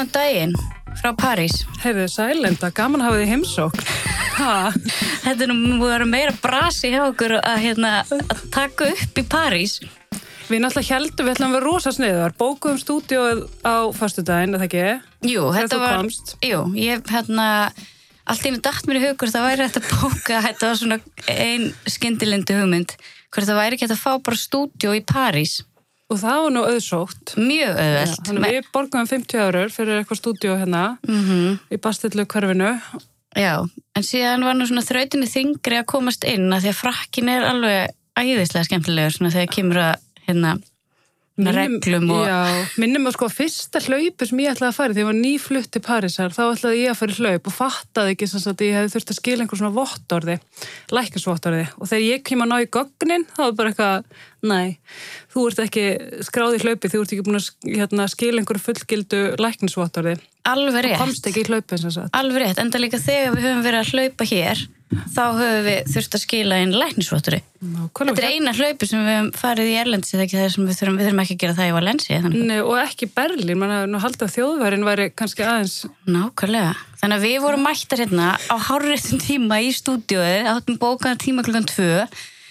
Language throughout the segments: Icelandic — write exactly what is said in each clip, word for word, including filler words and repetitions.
Góðan daginn frá París. Heyrðu, sælenda, gaman hafið þið heimsókn. Þetta er nú að vera meira brasi hjá okkur að, hérna, að taka upp í París. Við náttúrulega heldum, við ætlum að vera rosa sniðuðar, bókuðum stúdíóið á föstudaginn, eða ekki? Jú, þetta var, komst. jú, ég, hérna, allt í mig datt mér í hugur, það væri hægt að bóka, þetta var svona ein skyndilendi hugmynd, hvort það væri ekki hægt að fá bara stúdíó í París. Og það var nú auðsótt. Mjög auðvelt. Ja, þannig við borgum fimmtíu eurur fyrir eitthvað stúdíó hérna, mm-hmm. í Bastillu hverfinu. Já, en síðan var nú svona þrautinni þingri að komast inn, að því að frakkin er alveg æðislega skemmtilegur, svona þegar kemur að, hérna, reglum og... Já, minnum að sko fyrsta hlaupi sem ég ætlaði að fara, því ég var nýflutt til Parísar, þá ætlaði ég að fara í hlaup og fattaði ekki sem að ég hefði þurft að skila einhver svona vottorði, læknisvottorði, og þegar ég kem að ná í gögnin, þá var bara eitthvað, nei, þú ert ekki skráð í hlaupi, þú ert ekki búin að hérna, skila einhver fullgildu læknisvottorði. Alveg rétt. Og komst ekki í hlaupi sem sagt. Alveg rétt, enda líka þegar við höfum verið að hlaupa hér, þá höfum við þurft að skila inn læknisvottorði. Þetta er eina hlaupi sem við höfum farið í Erlendis, eða ekki það sem við þurfum, við þurfum ekki að gera það í Valencia. Nei, og ekki Berlín, mann að nú halda að þjóðværin væri kannski aðeins... Nákvæmlega. Þannig að við vorum mættar hérna á hárréttum tíma í stúdíóið, áttum bókaðan tíma klukkan tvö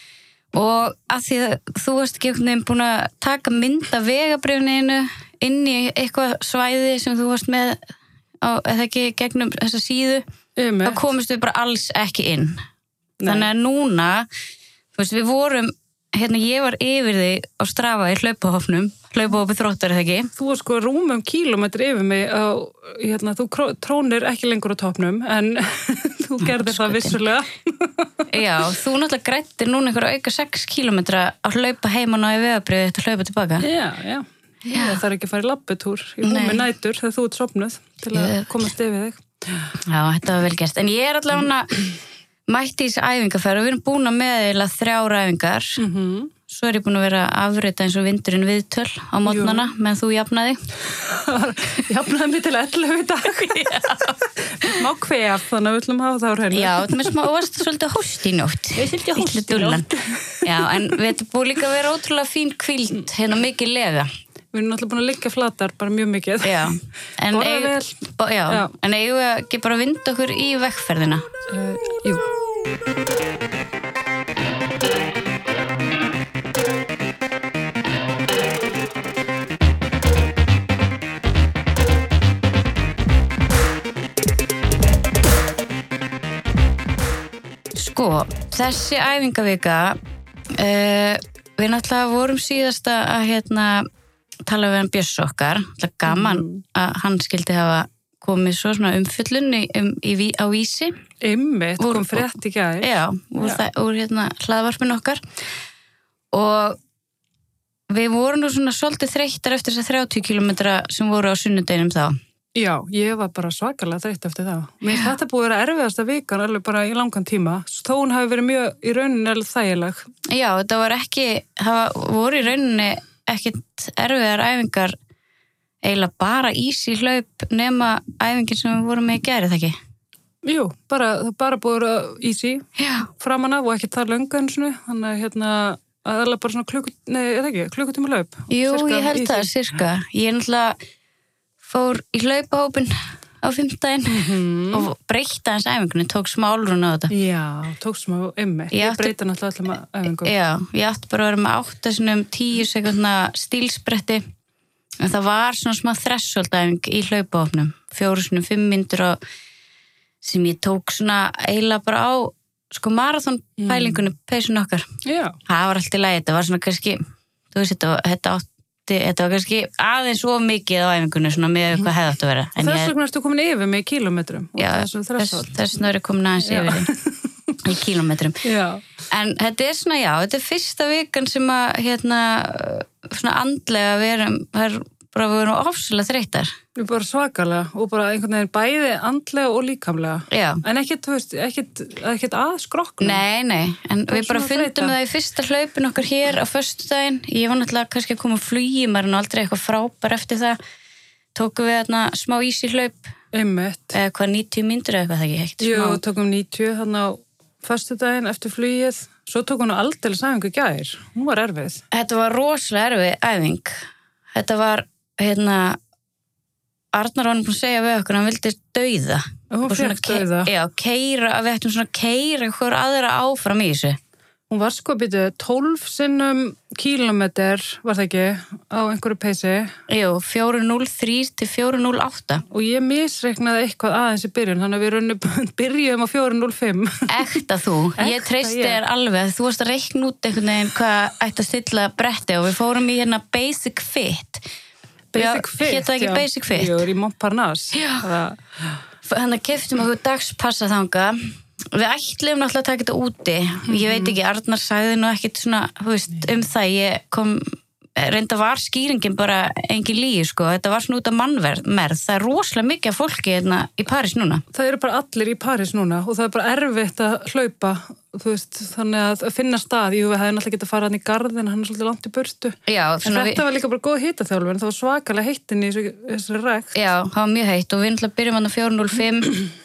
og að því að þú varst ekki einhvern veginn búin að taka mynd af vegabréfinu inn í eitthvað svæði sem þú varst með á, eða ekki gegnum þessa síðu, um, þá komist við bara alls ekki inn. Nei. Þannig að núna, þú veist, við vorum, hérna ég var yfir þig á Strava í hlaupahofnum, hlaupahópi Þróttar eða ekki. Þú var sko rúmum kílómetri yfir mig á, hérna, þú trónir ekki lengur á topnum, en þú gerðir það vissulega. Já, þú náttúrulega grættir núna einhver auka sex kílómetra að hlaupa heimann á í vegabriði þetta hlaupa tilbaka. Já, já. Já. Það er ekki að fara í labbitúr í húmi nætur þegar þú ert sofnuð til að ég... komast yfir þig. Já, þetta var vel gert. En ég er allavega mætti í þessi æfingaferð og við erum búin að meðeila þrjár æfingar. Mm-hmm. Svo er ég búin að vera að afrita eins og vindurinn viðtöl á mótnana meðan þú jafnaði. Jafnaði mig til ellefu í dag. Má kvef, þannig að við ætlum að hafa það á hreinu. Já, þú veist, þú varst svolítið hóst í nótt. Ég svolítið hóst í nótt. Já, en við erum búin líka að vera ótrúlega fín hvíld, hérna mikið lega. Við erum náttúrulega búin að liggja flatar, bara mjög mikið. Já, en Borða vel. Bo, já, já. En eigum við ekki bara að vinda okkur í vegferðina? Uh, jú. Sko, þessi æfingavika, uh, við náttúrulega vorum síðasta að hérna tala við hann Björs okkar, það gaman mm. að hann skildi hafa komið svo svona umfyllun í, um, í, á Vísi. Einmitt, kom frétt í gær. Já, úr, það, úr hérna hlaðvarpinu okkar og við vorum nú svona svolítið þreyttar eftir þess að þrjátíu kílómetra sem voru á sunnudeginum þá. Já, ég var bara svakalega þreytt eftir það. Mér finnst þetta búið að vera erfiðasta vikan alveg bara í langan tíma. Þó hún hafi verið mjög í rauninni alveg þægileg. Já, þetta var ekki, það voru í rauninni ekkit erfiðar æfingar eiginlega bara easy hlaup nema æfingin sem við vorum með í gær, eða ekki? Jú, bara, það bara búið að easy Já. Framan af og ekki það löngu eins og þannig að hérna að það er bara svona klukk, nei, eða ekki, klukkutíma hlaup. Jú, Sirka, ég held easy. það, sirka. Ég náttúrulega fór í hlaupahópin á fimmtudaginn mm-hmm. og breytta hans æfingunni, tók smá álrun á þetta. Já, tók smá ymmi. Ég, ég breyta náttúrulega alltaf æfingu. Já, ég átti bara að vera með átta sinum tíu sekundna stílspretti, en það var svona smá þressoldæfing í hlaupahópnum, fjóru sinum fimm mínútur og sem ég tók svona eiginlega bara á sko marathonpælingunni, mm. peysun okkar. Já. Það var allt í lagi, þetta var svona kannski, þú veist, þetta, þetta átti Þetta var kannski aðeins svo mikið á æfingunni svona með hvað hefði átt að vera. En þess vegna ertu komin yfir með kílómetrum. Já, þess vegna er ég komin aðeins yfir í kílómetrum. Já. En þetta er svona, já, þetta er fyrsta vikan sem að, hérna, svona andlega verum, það er bara við erum ofsalega þreyttar. Við bara svakalega og bara einhvern veginn bæði andlega og líkamlega. Já. En ekkert, þú veist, ekkert, ekkert að skroknum. Nei, nei, en Bara við bara svona fundum þreyta. það í fyrsta hlaupin okkar hér á föstudaginn. Ég var náttúrulega kannski að koma að flugi, maður er nú aldrei eitthvað frábær eftir það. Tókum við þarna smá easy hlaup, Einmitt. eða hvað níutíu mínútur eða eitthvað það ekki, ekkert Jú, smá. tókum níutíu þannig á föstudaginn eftir flugið. Svo tók hún aldeilis æfingu í gær. Hún var erfið. Þetta var rosalega erfið æfing. Þetta var, hérna, Arnar var búin að segja við okkur, hann vildi dauða. Hún fékk dauða. Já, keira, við ættum svona keira hver aðra áfram í þessu. Hún var sko býtu tólf sinnum kílómeter, var það ekki, á einhverju peysi. Jú, fjögur núll þrjú til fjögur núll átta. Og ég misreiknaði eitthvað aðeins í byrjun, þannig að við raunum byrjum á fjögur núll fimm. Ekta þú, ég treysti þér alveg, þú varst að reikna út einhvern veginn hvað ætti að stilla bretti og við fórum í hérna Basic Fit. Basic já, Fit, hét það ekki já. Basic Fit? Jú, í Montparnasse. Já. Þannig að keyptum okkur dagspassa þanga. Við ætlum náttúrulega að taka þetta úti. Ég veit ekki, Arnar sagði nú ekkit svona, þú veist, um það. Ég kom, reynda var skýringin bara engin lígi, sko. Þetta var svona út af mannmerð. Það er rosalega mikið af fólki hérna í París núna. Það eru bara allir í París núna og það er bara erfitt að hlaupa, þú veist, þannig að finna stað. Jú, við hefðum náttúrulega getað að fara hann í garðin, hann er svolítið langt í burtu. Já, en þetta vi... var líka bara góð hitaþjálfur, en það var svakalega heittinn í þessu, þessu rækt. Já, það var mjög heitt og við náttúrulega byrjum hann á fjögur núll fimm.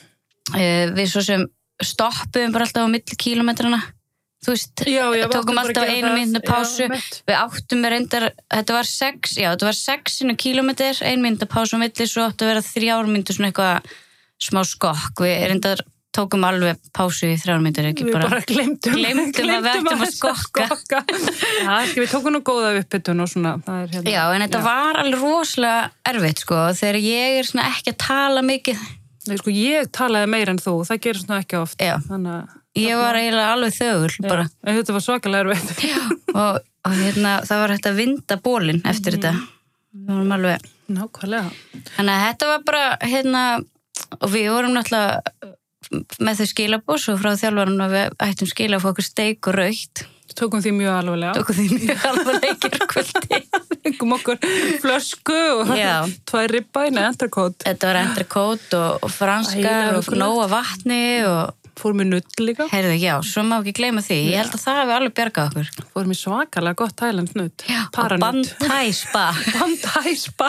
Við svo sem stoppuðum bara alltaf á milli kílómetrana. Þú veist, já, já, tókum alltaf einu mínútu pásu. Já, við áttum með reyndar, þetta var sex, já, þetta var sexinu kílómetr, ein mínútu pásu á milli, svo áttu að vera þrjár mínútur svona eitthvað smá skokk. Við reyndar tókum alveg pásu í þrjár mínútur, ekki við bara. Við bara glemdum, glemdum að við ættum að skokka. skokka. Já, við tókum nú góða uppbytun og svona. Það er hérna. Já, en þetta já. var alveg rosalega erfitt, sko, þegar ég er svona ekki að tala mikið. Nei, sko, ég talaði meira en þú, það gerir svona ekki oft. Já, þannig, ég var eiginlega alveg þögul bara. En þetta var svakalega erfitt. Já, og, og hérna, það var hægt að vinda bólinn eftir mm. þetta. Það var alveg... Nákvæmlega. Þannig að þetta var bara, hérna, og við vorum náttúrulega með þau skilabós og frá þjálfarinn að við ættum skila að fá okkur steik og raukt. Tókum því mjög alvarlega. Tókum því mjög alvarlega gerkvöldi. Fengum okkur flösku og tvær ribbein, entrecôte. Þetta var entrecôte og, og franskar og nóga vatni og... Fórum við nudd líka. Heyrðu, já, svo má ekki gleyma því. Ég held að það hefði alveg bjargað okkur. Fórum við svakalega gott Thailand nudd. Já, og Bandhai spa. Bandhai spa.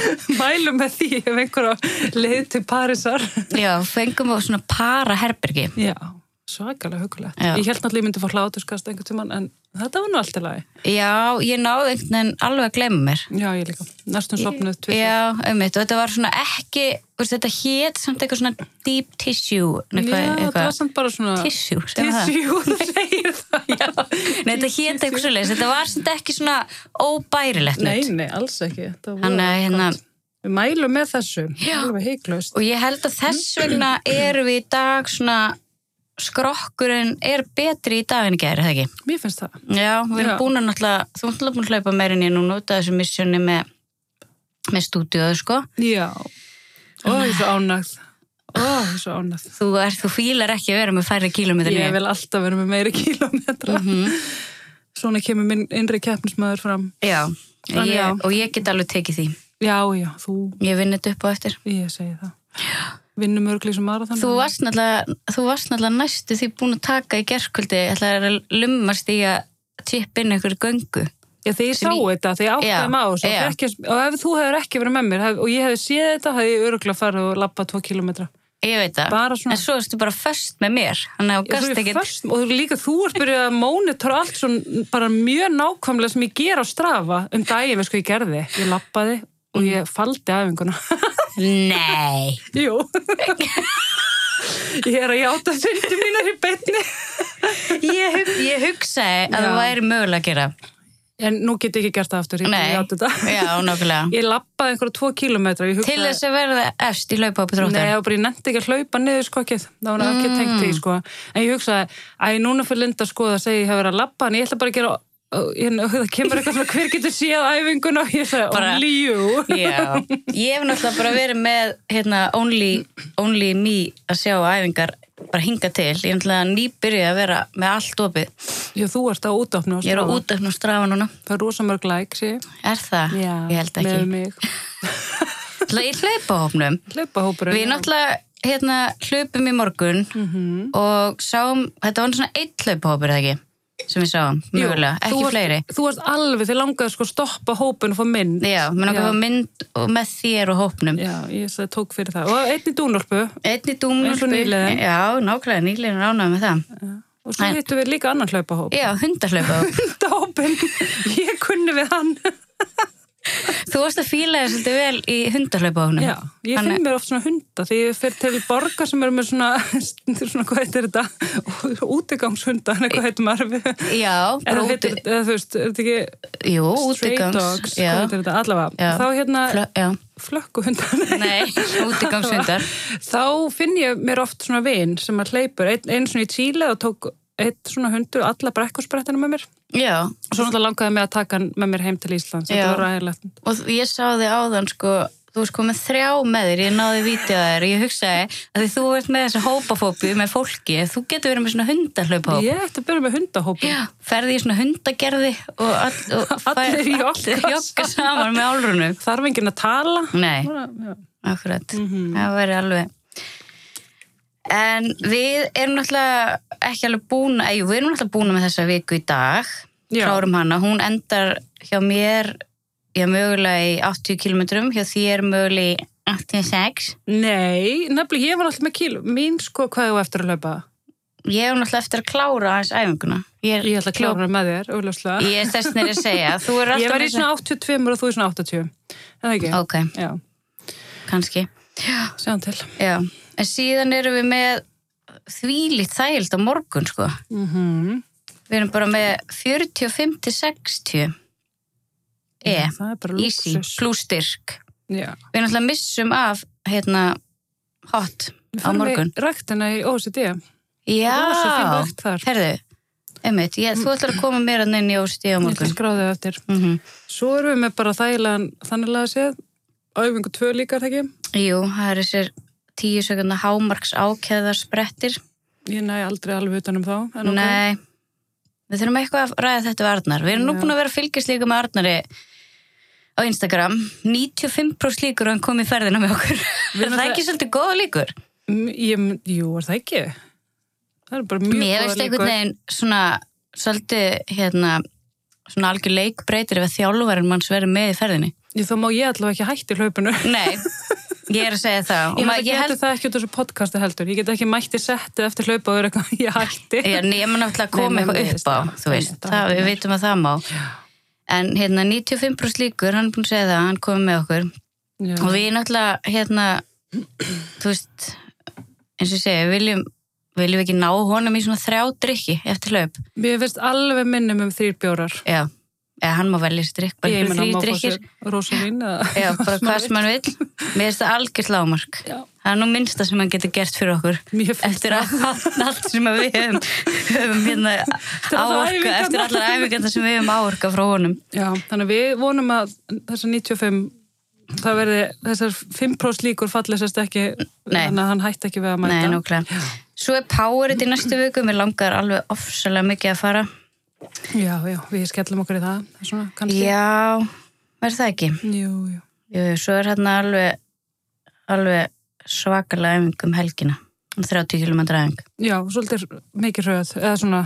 Mælum með því ef einhver á leið til Parísar. Já, fengum við svona para herbergi. Já. Svakalega hugulegt. Ég held náttúrulega ég myndi fá hláturskast einhvern tímann, en þetta var nú allt í lagi. Já, ég náði einhvern veginn alveg að glemma mér. Já, ég líka. Næstum sofnuð tvisvar. Já, einmitt. Og þetta var svona ekki, veist, þetta hét samt eitthvað svona deep tissue. Eitthvað, Já, eitthvað. þetta var samt bara svona... Tissue, segir það. Tissue, það segir það. Já, nei, þetta hét eitthvað svoleiðis. Þetta var samt ekki svona óbærilegt. Nei, nei, alls ekki. Þannig að hérna... Við mælum með þessu. Já. Alveg heiklaust. Og ég held að þess vegna erum við í dag svona skrokkurinn er betri í dag en í gær, eða ekki? Mér finnst það. Já, við erum búin að náttúrulega, þú ert náttúrulega búin að hlaupa meirin í núna út af þessu missjóni með, með stúdíóðu, sko. Já. Ó, ég er svo ánægð. Ó, ég er svo ánægð. Þú, er, þú fílar ekki að vera með færri kílómetra. Ég vil alltaf vera með meiri kílómetra. Mm-hmm. Svona kemur minn innri keppnismæður fram. Já, Þann, ég, já, og ég get alveg tekið því. Já, já, þú... Ég vinn þetta upp á eftir. Ég segi það. Vinnum örgli sem marathon. Þú varst náttúrulega, þú varst náttúrulega næstu því búin að taka í gerkvöldi, ætlaði að lummast í að tippa inn einhverju göngu. Já, þegar ég sá ég... þetta, þegar ég áttaði mig á þessu, ekki, og ef þú hefur ekki verið með mér hef, og ég hefði séð þetta, hefði ég örgla farið og lappað tvo kílómetra. Ég veit það, en svo erstu bara föst með mér. Þannig að gast ekki... Föst, og líka þú ert byrjuð að mónitora allt svona bara mjög nákvæmlega sem ég ger á Strava um daginn, veist hvað ég gerði. Ég lappaði og ég faldi æfinguna. Nei. Jú. Ég er að játa syndi mínar í beinni. Ég, hug, ég hugsaði að það væri mögulega að gera. En nú get ég ekki gert það aftur. Ég Nei, já, nákvæmlega. Ég lappaði einhverja tvo kílómetra. Hugsaði... Til þess að verða efst í hlaupahópi þróttar. Nei, ég, bara, ég nefndi ekki að hlaupa niður skokkið. Það var mm. ekki tengt því, sko. En ég hugsaði, að núna fyrir Linda sko að segja ég hef verið að lappa, en ég ætla bara að gera... og það kemur eitthvað svona hver getur séð æfinguna og ég sagði bara, only you. Já, ég hef náttúrulega bara verið með hérna, only, only me að sjá æfingar bara hinga til, ég hef náttúrulega nýbyrjuð að vera með allt opið. Já, þú ert á útafnu á Strava. Ég er á útafnu á Strava núna. Það er rosa mörg like, sé. Er það? Já, ég held ekki. Með mig. Það er hlaupahópnum. Hlaupahópurinn. Við náttúrulega hérna, hlaupum í morgun mm-hmm. og sáum, þetta var svona einn hlaupahópur, eða ekki? Sem við sáum, mögulega, ekki þú varst, fleiri. Þú varst alveg, þið langaði sko stoppa hópun og fá mynd. Já, mér langaði að fá mynd með þér og hópnum. Já, ég sagði, tók fyrir það. Og einn í dúnúlpu. Einn í dúnúlpu. Eins og nýliðin. Já, nákvæmlega, nýliðin ránaði með það. Já. Og svo hittum við líka annan hlaupahóp. Já, hundahlaupahóp. Hundahópin, ég kunni við hann. Þú þú varst að fíla þér svolítið vel í hundahlaupahónum. Já, ég finn mér oft svona hunda því ég fer til borgar sem eru með svona, svona hvað heitir þetta, útigangshunda, en hvað heitir maður? Já, eða heitir þetta, eða þú veist, er þetta ekki Jú, stray útigangs, dogs, já. hvað heitir þetta, allavega. Já. Þá hérna, Flö, já. flökkuhundar. Nei, útigangshundar. Þá finn ég mér oft svona vin sem að hleypur, einn ein svona í Chile og tók eitt svona hundur og alla brekkursprettina með mér. Já. Og svo náttúrulega langaði mig að taka hann með mér heim til Íslands. Þetta var ræðilegt. Og ég sá þig áðan, sko, þú varst komið þrjá með þér, ég náði vídeo að þér, ég hugsaði að því þú ert með þessa hópafóbíu með fólki, þú getur verið með svona hundahlauphóp. Ég ætti að byrja með hundahópa. Já, ferði í svona hundagerði og, all, og allir jogga saman með álrunum. Þarf enginn að tala. Nei, Já. akkurat. Mm-hmm. Það væri alveg... En við erum náttúrulega ekki alveg búin, eða við erum náttúrulega búin með þessa viku í dag, Já. klárum hana, hún endar hjá mér, já, mögulega í áttatíu kílómetrum, hjá þér mögulega í áttatíu og sex. Nei, nefnilega ég var náttúrulega með kíló. Mín sko, hvað þú eftir að hlaupa? Ég er náttúrulega eftir að klára aðeins æfinguna. Ég, Ég ætla að klára með þér, auðvitað. Ég er þess nýr að segja, þú er alltaf... Ég var í svona áttatíu og tvö og þú í svona áttatíu. Er það ekki? Ok, Já, kannski. sjáum til. Já, en síðan erum við með þvílíkt þægild á morgun, sko. Mhm. Við erum bara með fjörutíu og fimm til sextíu. E, Það er bara easy, lúxus. plus styrk. Já. Við náttúrulega missum af, hérna, hot á morgun. Við ræktina í O E C D. Já, Rosa fín rækt þar. herðu, einmitt, ég, þú ætlar að koma mér að inn í O E C D á Ég ætla morgun. að skráði eftir. Mm Svo erum við með bara þægilegan, þanniglega séð, æfingu tvö líka, er það ekki? Jú, það er þessir tíu sekundar hámarks ákæðar sprettir. Ég næ aldrei alveg utan um þá. En ok. Nei, við þurfum eitthvað að ræða þetta við Arnar. Við erum nú Já. búin að vera að fylgjast líka með Arnari á Instagram. níutíu og fimm prósent líkur og hann kom í ferðina með okkur. Við Er það ekki svolítið góða líkur? M- Ég, jú, er það ekki? Það er bara mjög Mér góðar veist líkur. einhvern veginn svona svolítið hérna svona algjör leikbreytir ef að þjálfarinn manns verið með í ferðinni. Jú, þá má ég allavega ekki hætti hlaupinu. Nei, ég er að segja það. Og Ég, maður- ég, ég held það ekki út af þessu podcasti heldur. Ég get ekki mætti setti eftir hlaupa og vera eitthvað, ég hætti. Já, nema náttúrulega að koma Nei, nei, eitthvað nei, upp á, það- þú veist. það- Það, það- við vitum að það má. En hérna níutíu og fimm prósent líkur, hann er búin að segja það, hann komið með okkur. Já. Og við náttúrulega, hérna, þú veist, eins og ég segi, viljum, viljum við ekki ná honum í svona þrjá drykki eftir hlaup. Mér finnst alveg minnum um þrýr bjórar. Já, eða hann má velja sér drykk, bara Ég fyrir meina, þrý má fá drykkir. sér Rósalín eða... Já, bara hvað sem hann vill. Mér finnst það algjör lágmark. Já. Það er nú minnsta sem hann getur gert fyrir okkur. Mér finnst Eftir að allt sem að við höfum, höfum hérna allar áorka, æfingarnar. eftir allar æfingarnar sem við höfum áorka frá honum. Já, þannig að við vonum að þessar níutíu og fimm, það verði, þessar fimm prósent líkur fallið sérst ekki, Nei. þannig að hann hætti ekki við að mæta. Nei, núklega. Svo er powerið í næstu viku, mér langar alveg ofsalega mikið að fara. Já, já, við skellum okkur í það, svona, kannski. Já, verður það ekki? Jú, jú. Jú, svo er hérna alveg, alveg svakalega æfing um helgina. Um þrjátíu kílómetra æfing. Já, svolítið mikið hröð, eða svona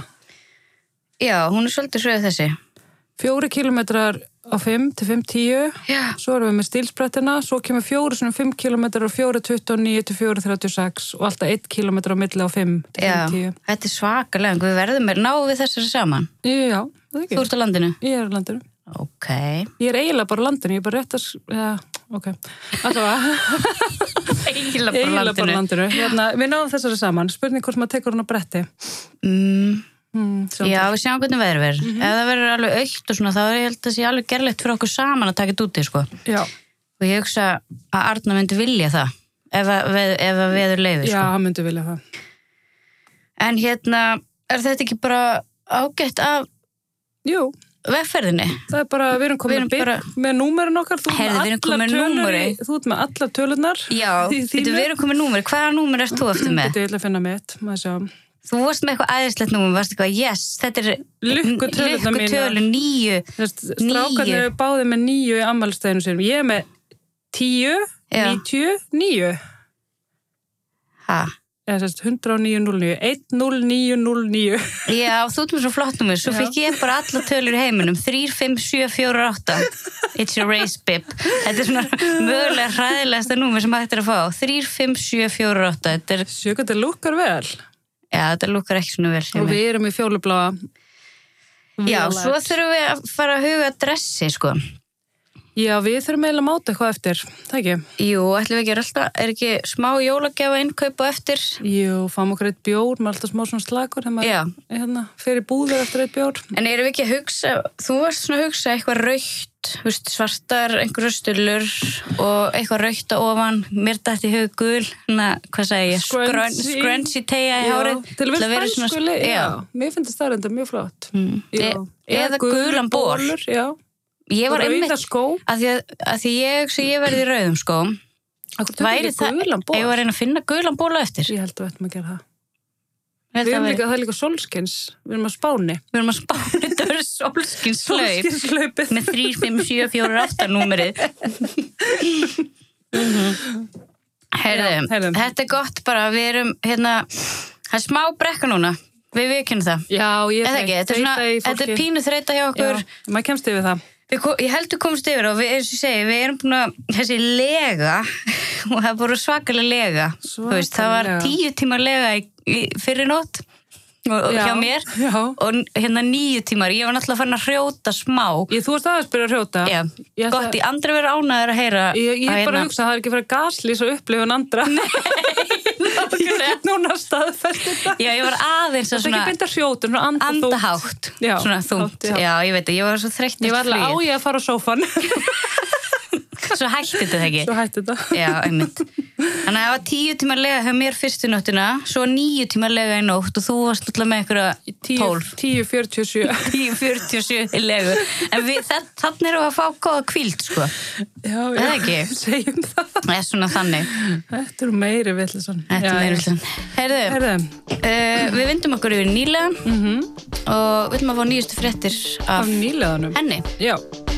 Já, hún er svolítið hröð þessi. fjóri kílómetrar á fimm til fimm tíu, Já. svo erum við með stílsprettina, svo kemur fjóri svona fimm kílómetrar og fjóri tuttugu og níu til fjóri þrjátíu og sex og alltaf einn kílómetrar á milli á fimm til Já, fimm tíu. þetta er svakalega, við verðum með, náum við þessari saman. Já, það er ekki. Þú ert á landinu? Ég er á landinu. Ok. Ég er eiginlega bara á landinu, ég er bara rétt að, já, ok. Allavega, Eiginlega eiginlega bara á landinu. Hérna, við náðum þessari saman, spurning hvort maður tekur hann á bretti. Mm, Hmm, já, við sjáum hvernig veður verður. Mm -hmm. Ef það verður alveg aukt og svona, þá er ég held að það sé alveg gerlegt fyrir okkur saman að taka þetta úti, sko. Já, Og ég hugsa að Arna myndi vilja það, ef að, veð, ef að veður leiði, já, sko. hann myndi vilja það. En hérna, er þetta ekki bara ágætt af Jú, vegferðinni? það er bara, við erum Við komin erum að byrja bara- með númerin okkar, þú ert Heyrðu, við erum með komin allar með tölur númerið. í- þú ert með allar tölunar. Já, í þetta þínu. við erum komið númer. Hvaða númer ert þú eftir með? Þetta er að finna mitt, maður sjá. Þú varst með eitthvað æðislegt númer, varst eitthvað, yes, þetta er Lukkutölurnar mínar. lukkutölu níu. Strákarnir eru báðið með níu í ammælstæðinu sinum. Ég er með tíu, Já. níutíu, níu. Ha? Eða sérst, hundrað og níu núll níu. eitt núll níu núll níu. Já, þú ert með svo flott númer, svo Já. fikk ég bara alla tölur í heiminum, þrjú fimm sjö fjögur átta. It's your race, bib. Þetta er svona mögulega hræðilegasta númer sem hægt er að fá. þrjú fimm sjö fjögur átta. Þetta er, Sjö, þetta lukkar vel. já, þetta lukkar ekki svona vel. hjá Og mér. við erum í fjólubláa. Já, Violet. svo þurfum við að fara að huga dressi, sko. Já, við þurfum eiginlega að máta eitthvað eftir, það ekki? Jú, ætlum við ekki alltaf, er ekki smá jólagjafa innkaup og eftir? Jú, fáum okkur eitt bjór, maður alltaf smá svona slagur þegar maður hérna, fyrir búður eftir eitt bjór. En erum við ekki að hugsa, þú varst svona að hugsa eitthvað rautt, svartar, einhverju stullur og eitthvað rautt á ofan, mér dætti hug gul, hana, hvað segi ég, scrunchie, scrunchie tegja í hárið. Til að vera fransku leið, já. Mér finnst það staðrenda mjög flott. Mm. E eða gulan ból. Já. Ég var einmitt, að því að, að því ég, sem ég verði í rauðum skóm, væri það, ég var einn að finna gulan bóla eftir. Ég held að við ættum að gera það. Við erum líka, það er líka sólskins, við erum að spáni. Við erum að spáni, þetta verður sólskinslaup. Sólskinslaupið. Með þrjú, fimm, sjö, fjögur, átta númerið. Heyrðu, þetta er gott bara, við erum, hérna, það er smá brekka núna, við viðkynum það. Já, ég þekki. Þetta er svona, þetta er pínu þreyta hjá okkur. Já, maður kemst yfir það. Ég held við komst yfir og við, eins og ég segi, við erum búin að, þessi lega, og það voru svakalega lega, svakalega. Veist, það var tíu tímar lega í, í fyrir nótt og, já, hjá mér já. Og hérna níu tímar, ég var náttúrulega farin að hrjóta smá. Ég, þú varst aðeins byrja að hrjóta? Já, ég gott, ég andri verið ánæður að heyra. Ég, ég að bara hérna, hugsa að það er ekki fyrir að gaslýsa upplifun andra. Nei, núna staðfæst þetta. Já, ég var aðeins að svona... Það er ekki beint að hrjóta, svona andaþungt. Andahátt, já, svona þungt. Já. já, ég veit það, ég var svo þreytt. Ég var alveg á ég að fara á sófan. Svo hætti þetta ekki. Svo hætti þetta. Já, einmitt. Þannig að það var tíu tímar lega hjá mér fyrstu nóttina, svo níu tímar lega í nótt og þú varst alltaf með einhverja tólf. tíu fjörutíu og sjö. tíu fjörutíu og sjö í legu. En við, þannig erum við að fá góða hvíld, sko. Já, já. Eða ekki? Segjum það. Það er svona þannig. Þetta er meiri vitleysan. Þetta er meiri vitleysan. Heyrðu, Heyrðu. Uh, við vindum okkur yfir nýlegan mm-hmm. og við viljum að fá nýjustu fréttir af, af nýleganum. Henni. Já.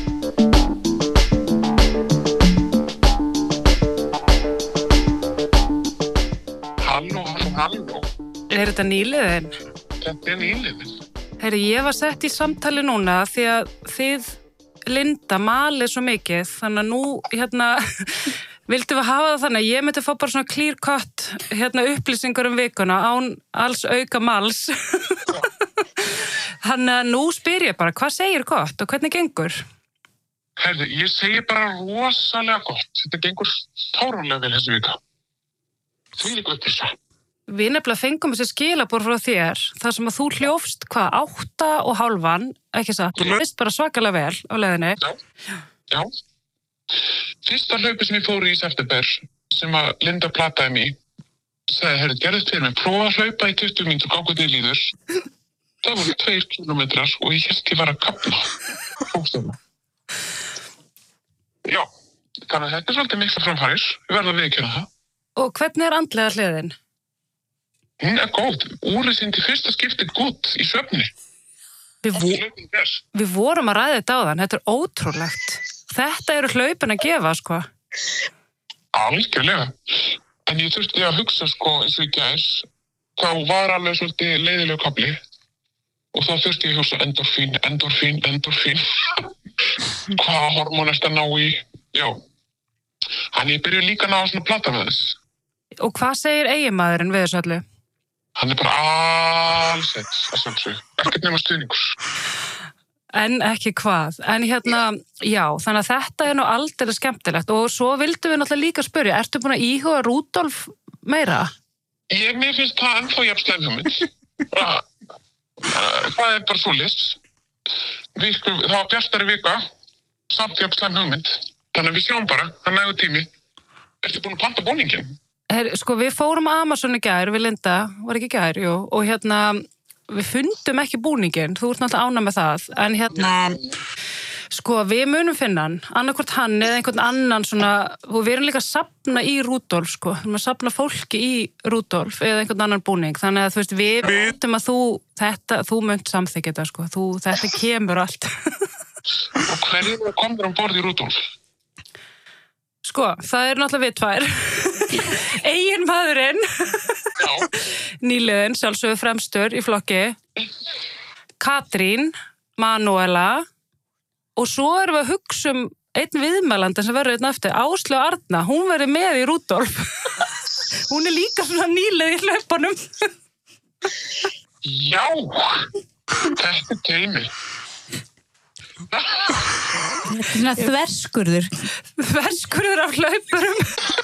Halló, halló, halló. Er þetta nýliðin? Þetta er nýliðin. Heyri, ég var sett í samtali núna því að þið, Linda, malið svo mikið, þannig að nú, hérna, vildum við hafa það þannig að ég myndi fá bara svona clear cut, hérna, upplýsingar um vikuna án alls auka mals. Þannig að nú spyr ég bara, hvað segir gott og hvernig gengur? Herðu, ég segi bara rosalega gott. Þetta gengur fáránlega vel þessu vika. Því líka upp þessu. Við nefnilega fengum þessi skilabor frá þér, þar sem að þú hljófst, hvað, átta og hálfan, ekki satt? Þú veist bara svakalega vel á leiðinni. Já, já. Fyrsta hlaupi sem ég fór í september, sem að Linda plataði mig, sagði, herru, gerðist fyrir mig, prófa að hlaupa í tuttugu mínútur, gáðu þig líður. Það voru tveir kílómetrar og ég hélt ég var að kapla. Fókstofna. Já, þannig að þetta er svolítið mikla framfæris, við verðum að viðurkenna það. Og hvernig er andlega hliðin? Hún er góð. Úrið sýndi fyrsta skiptið gott í svefni. Við, vo við vorum að ræða þetta á þann. Þetta er ótrúlegt. Þetta eru hlaupin að gefa, sko. Algjörlega. En ég þurfti að hugsa, sko, eins og í gær, þá var alveg svolítið leiðilega kapli. Og þá þurfti ég að hugsa endorfín, endorfín, endorfín. Hvaða hormón erst að ná í? Já. Þannig ég byrjuði líka að ná að svona plata með þess. Og hvað segir eiginmaðurinn við þessu öllu? Hann er bara allsett að sjálfsög. Ekkert nema stuðningur. En ekki hvað. En hérna, já, þannig að þetta er nú aldrei skemmtilegt. Og svo vildum við náttúrulega líka spyrja, ertu búin að íhuga Rudolf meira? Ég, mér finnst það ennþá jafn slæm hugmynd. Það er bara svo list. Það var bjartari vika, samt jafn slæm hugmynd. Þannig að við sjáum bara, það er nægur tími. Ertu búin að planta búningin? Her, sko, við fórum á Amazon í gær, við Linda, var ekki gær, jú, og hérna, við fundum ekki búningin, þú ert náttúrulega ánægð með það, en hérna, sko, við munum finna hann, annarkvort hann eða einhvern annan svona, og við erum líka að safna í Rudolf, sko, við erum að safna fólki í Rudolf eða einhvern annan búning, þannig að þú veist, við veitum að þú, þetta, þú munt samþykja þetta, sko, þú, þetta kemur allt. Og hverju komur um borð í Rudolf? Sko, það er náttúrulega við tvær. Eigin maðurinn. Nýliðin, sjálfsögðu fremstur í flokki. Katrín, Manuela. Og svo erum við að hugsa um einn viðmælandi sem verður einn eftir. Áslaug Arna, hún verður með í Rudolf. Hún er líka svona nýlið í hlaupunum. Já, þetta er teimi. Svona þverskurður. Þverskurður af hlaupurum.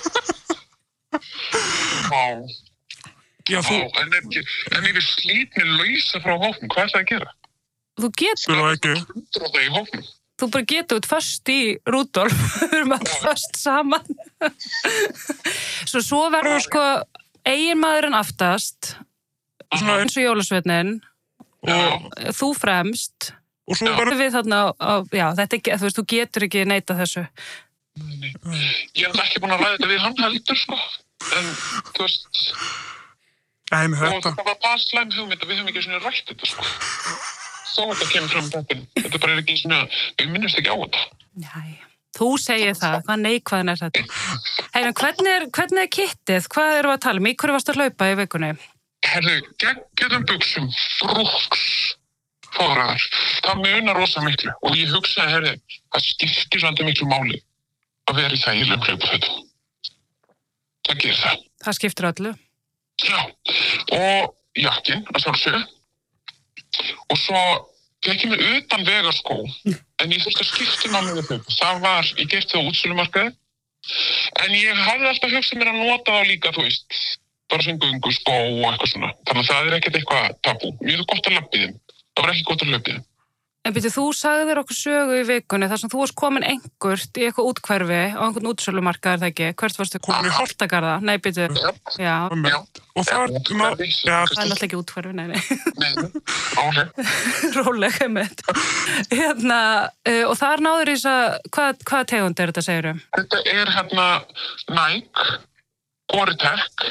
Vá. Já, þú... Vá, en ef ég- en ef ég slít mig lausa frá hópnum, hvað er það að gera? Þú getur, Þú er ekki. Þú það í hópnum. þú bara getur út föst í Rúdolf. Við erum að föst saman. Svo svo verður sko eiginmaðurinn aftast, Svona, eins og jólasveitnin, og, þú fremst. og svo verður... Við þarna, á, á, já, þetta er ekki, þú veist, þú getur ekki neita þessu. Nei. Ég hef ekki búin að ræða þetta við hann heldur, sko. En, þú veist, Nei, með og þetta. það var bara slæm hugmynd að við höfum ekki svona rætt þetta, sko. Þó þetta kemur fram bókun. Þetta bara er ekki svona, við minnumst ekki á þetta. Næ, þú segir það, hvað neikvæðin er þetta? Heiðan, hvernig er, hvernig er kittið? Hvað erum við að tala um? Í hverju varstu að hlaupa í vikunni? Herðu, geggjöðum buxum, brúks, fóðraðar. Það munar rosa miklu og ég hugsaði, herðu, það skiptir svolítið miklu máli að vera í þægilegum hlaupafötum. Það gerir það. Það skiptir öllu. Já, og jakkinn, að sjálfsögðu. Og svo fekk ég mig utan vegarskó, en ég þurfti að skipta um á mig við hlaupa. Það var, ég gert það á útsölumarkaði, en ég hafði alltaf hugsað mér að nota þá líka, þú veist, bara sem gönguskó og eitthvað svona. Þannig að það er ekkert eitthvað tabú. Mér er gott að labba í þeim. Það var ekki gott að hlaupa í þeim. En byrju, þú sagðir okkur sögu í vikunni þar sem þú varst komin einhvert í eitthvað útkverfi á einhvern útsölumarkað, er það ekki? Hvert varstu? Komin í Holtagarða? Nei, byrju. Já, Já, já. Og það er... Já, Ná, það er- já, það er náttúrulega ekki útkverfi, nei, nei. Nei, álega. Rólega með þetta. Hérna, uh, og þar náður í þess að, hvað, hvað tegund er þetta, segirum? Þetta er hérna Nike, Gore-Tex,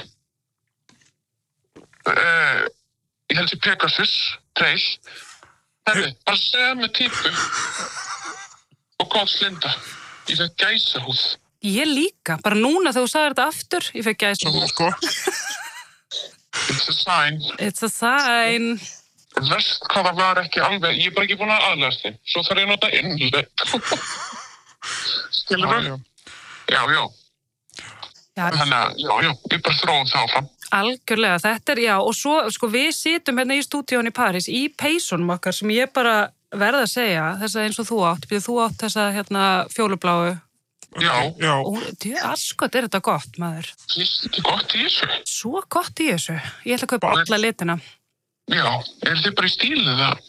uh, ég held sér Pegasus, Trail. Herri, bara sömu típu og góð slinda. Ég fekk gæsahúð. Ég líka, bara núna þegar þú sagðir þetta aftur, ég fekk gæsa. sko. It's a sign. It's a sign. Verst hvað það var ekki alveg, ég er bara ekki búin að aðlæðast þeim. Svo þarf ég að nota innlegg. Skilur Já, þau? já. Já, já. Já, Þannig að, já, já, ég bara þróum það áfram. algjörlega, þetta er, já, og svo, sko, við situm hérna í stúdíón í París í peysunum okkar sem ég bara verða að segja, þessa eins og þú átt, byrju þú átt þessa, hérna, fjólubláu, Já, Já, og djú, alskot er þetta gott, maður. finnst þetta gott í þessu? Svo gott í þessu. Ég ætla að kaupa alla litina. Já, er þið bara í stílið það?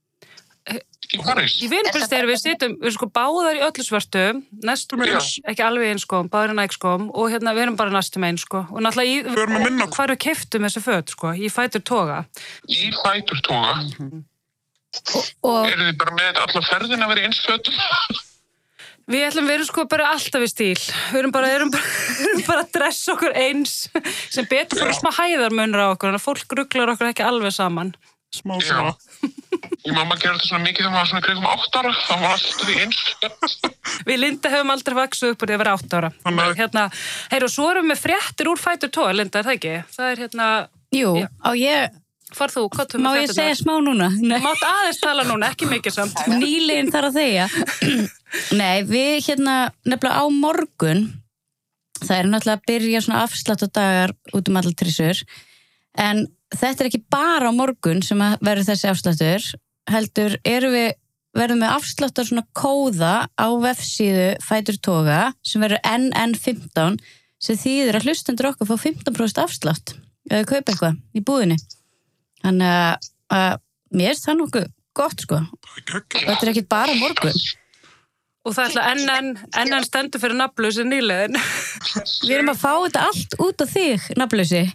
Í París? Í vinbyrsteyri við situm, við erum sko báðar í öllu svörtu, næstum Já. eins, ekki alveg eins sko, báðar í næg sko, og hérna við erum bara næstum eins sko, og náttúrulega í, Við erum að minna- hvað eru keyptum þessi föt sko, í fætur toga. Í fæturtoga? Og Eru þið bara með alla ferðin að vera í eins fötum? Við ætlum við erum sko bara alltaf í stíl, við erum bara, erum bara, erum bara að dressa okkur eins, sem betur fyrir smá hæðarmunur á okkur, en að fólk rugglar okkur ekki alveg saman. smá Já. svona. Ég mamma gerði þetta svona mikið þegar maður var svona í kringum átt ára. Það var alltaf í eins fötum. Við Linda höfum aldrei vaksið upp úr því að vera átt ára. Þannig að- Hérna, heyr og svo erum við fréttir úr fætur toga, Linda, er það ekki? Það er hérna, jú, Já. á ég, far þú, hvað þú má ég segja smá núna? Nei. Mátt aðeins tala núna, ekki mikið samt. Nýlegin þar að þegja. Nei, við hérna nefnilega á morgun, það er náttúrulega að byrja svona afslátt dagar út um allar trissur, en þetta er ekki bara á morgun sem að verður þessi afsláttur, heldur erum við verðum með afsláttar svona kóða á vefsíðu Fætur toga sem verður N N fimmtán sem þýðir að hlustendur okkar fá fimmtán prósent afslátt ef þau kaupa eitthvað í búðinni. Þannig að, að mér er það nokkuð gott sko. Þetta er ekki bara á morgun. Og það ætla N N, N N stendur fyrir nafnlausi nýliðin. Við erum að fá þetta allt út á þig, nafnlausi.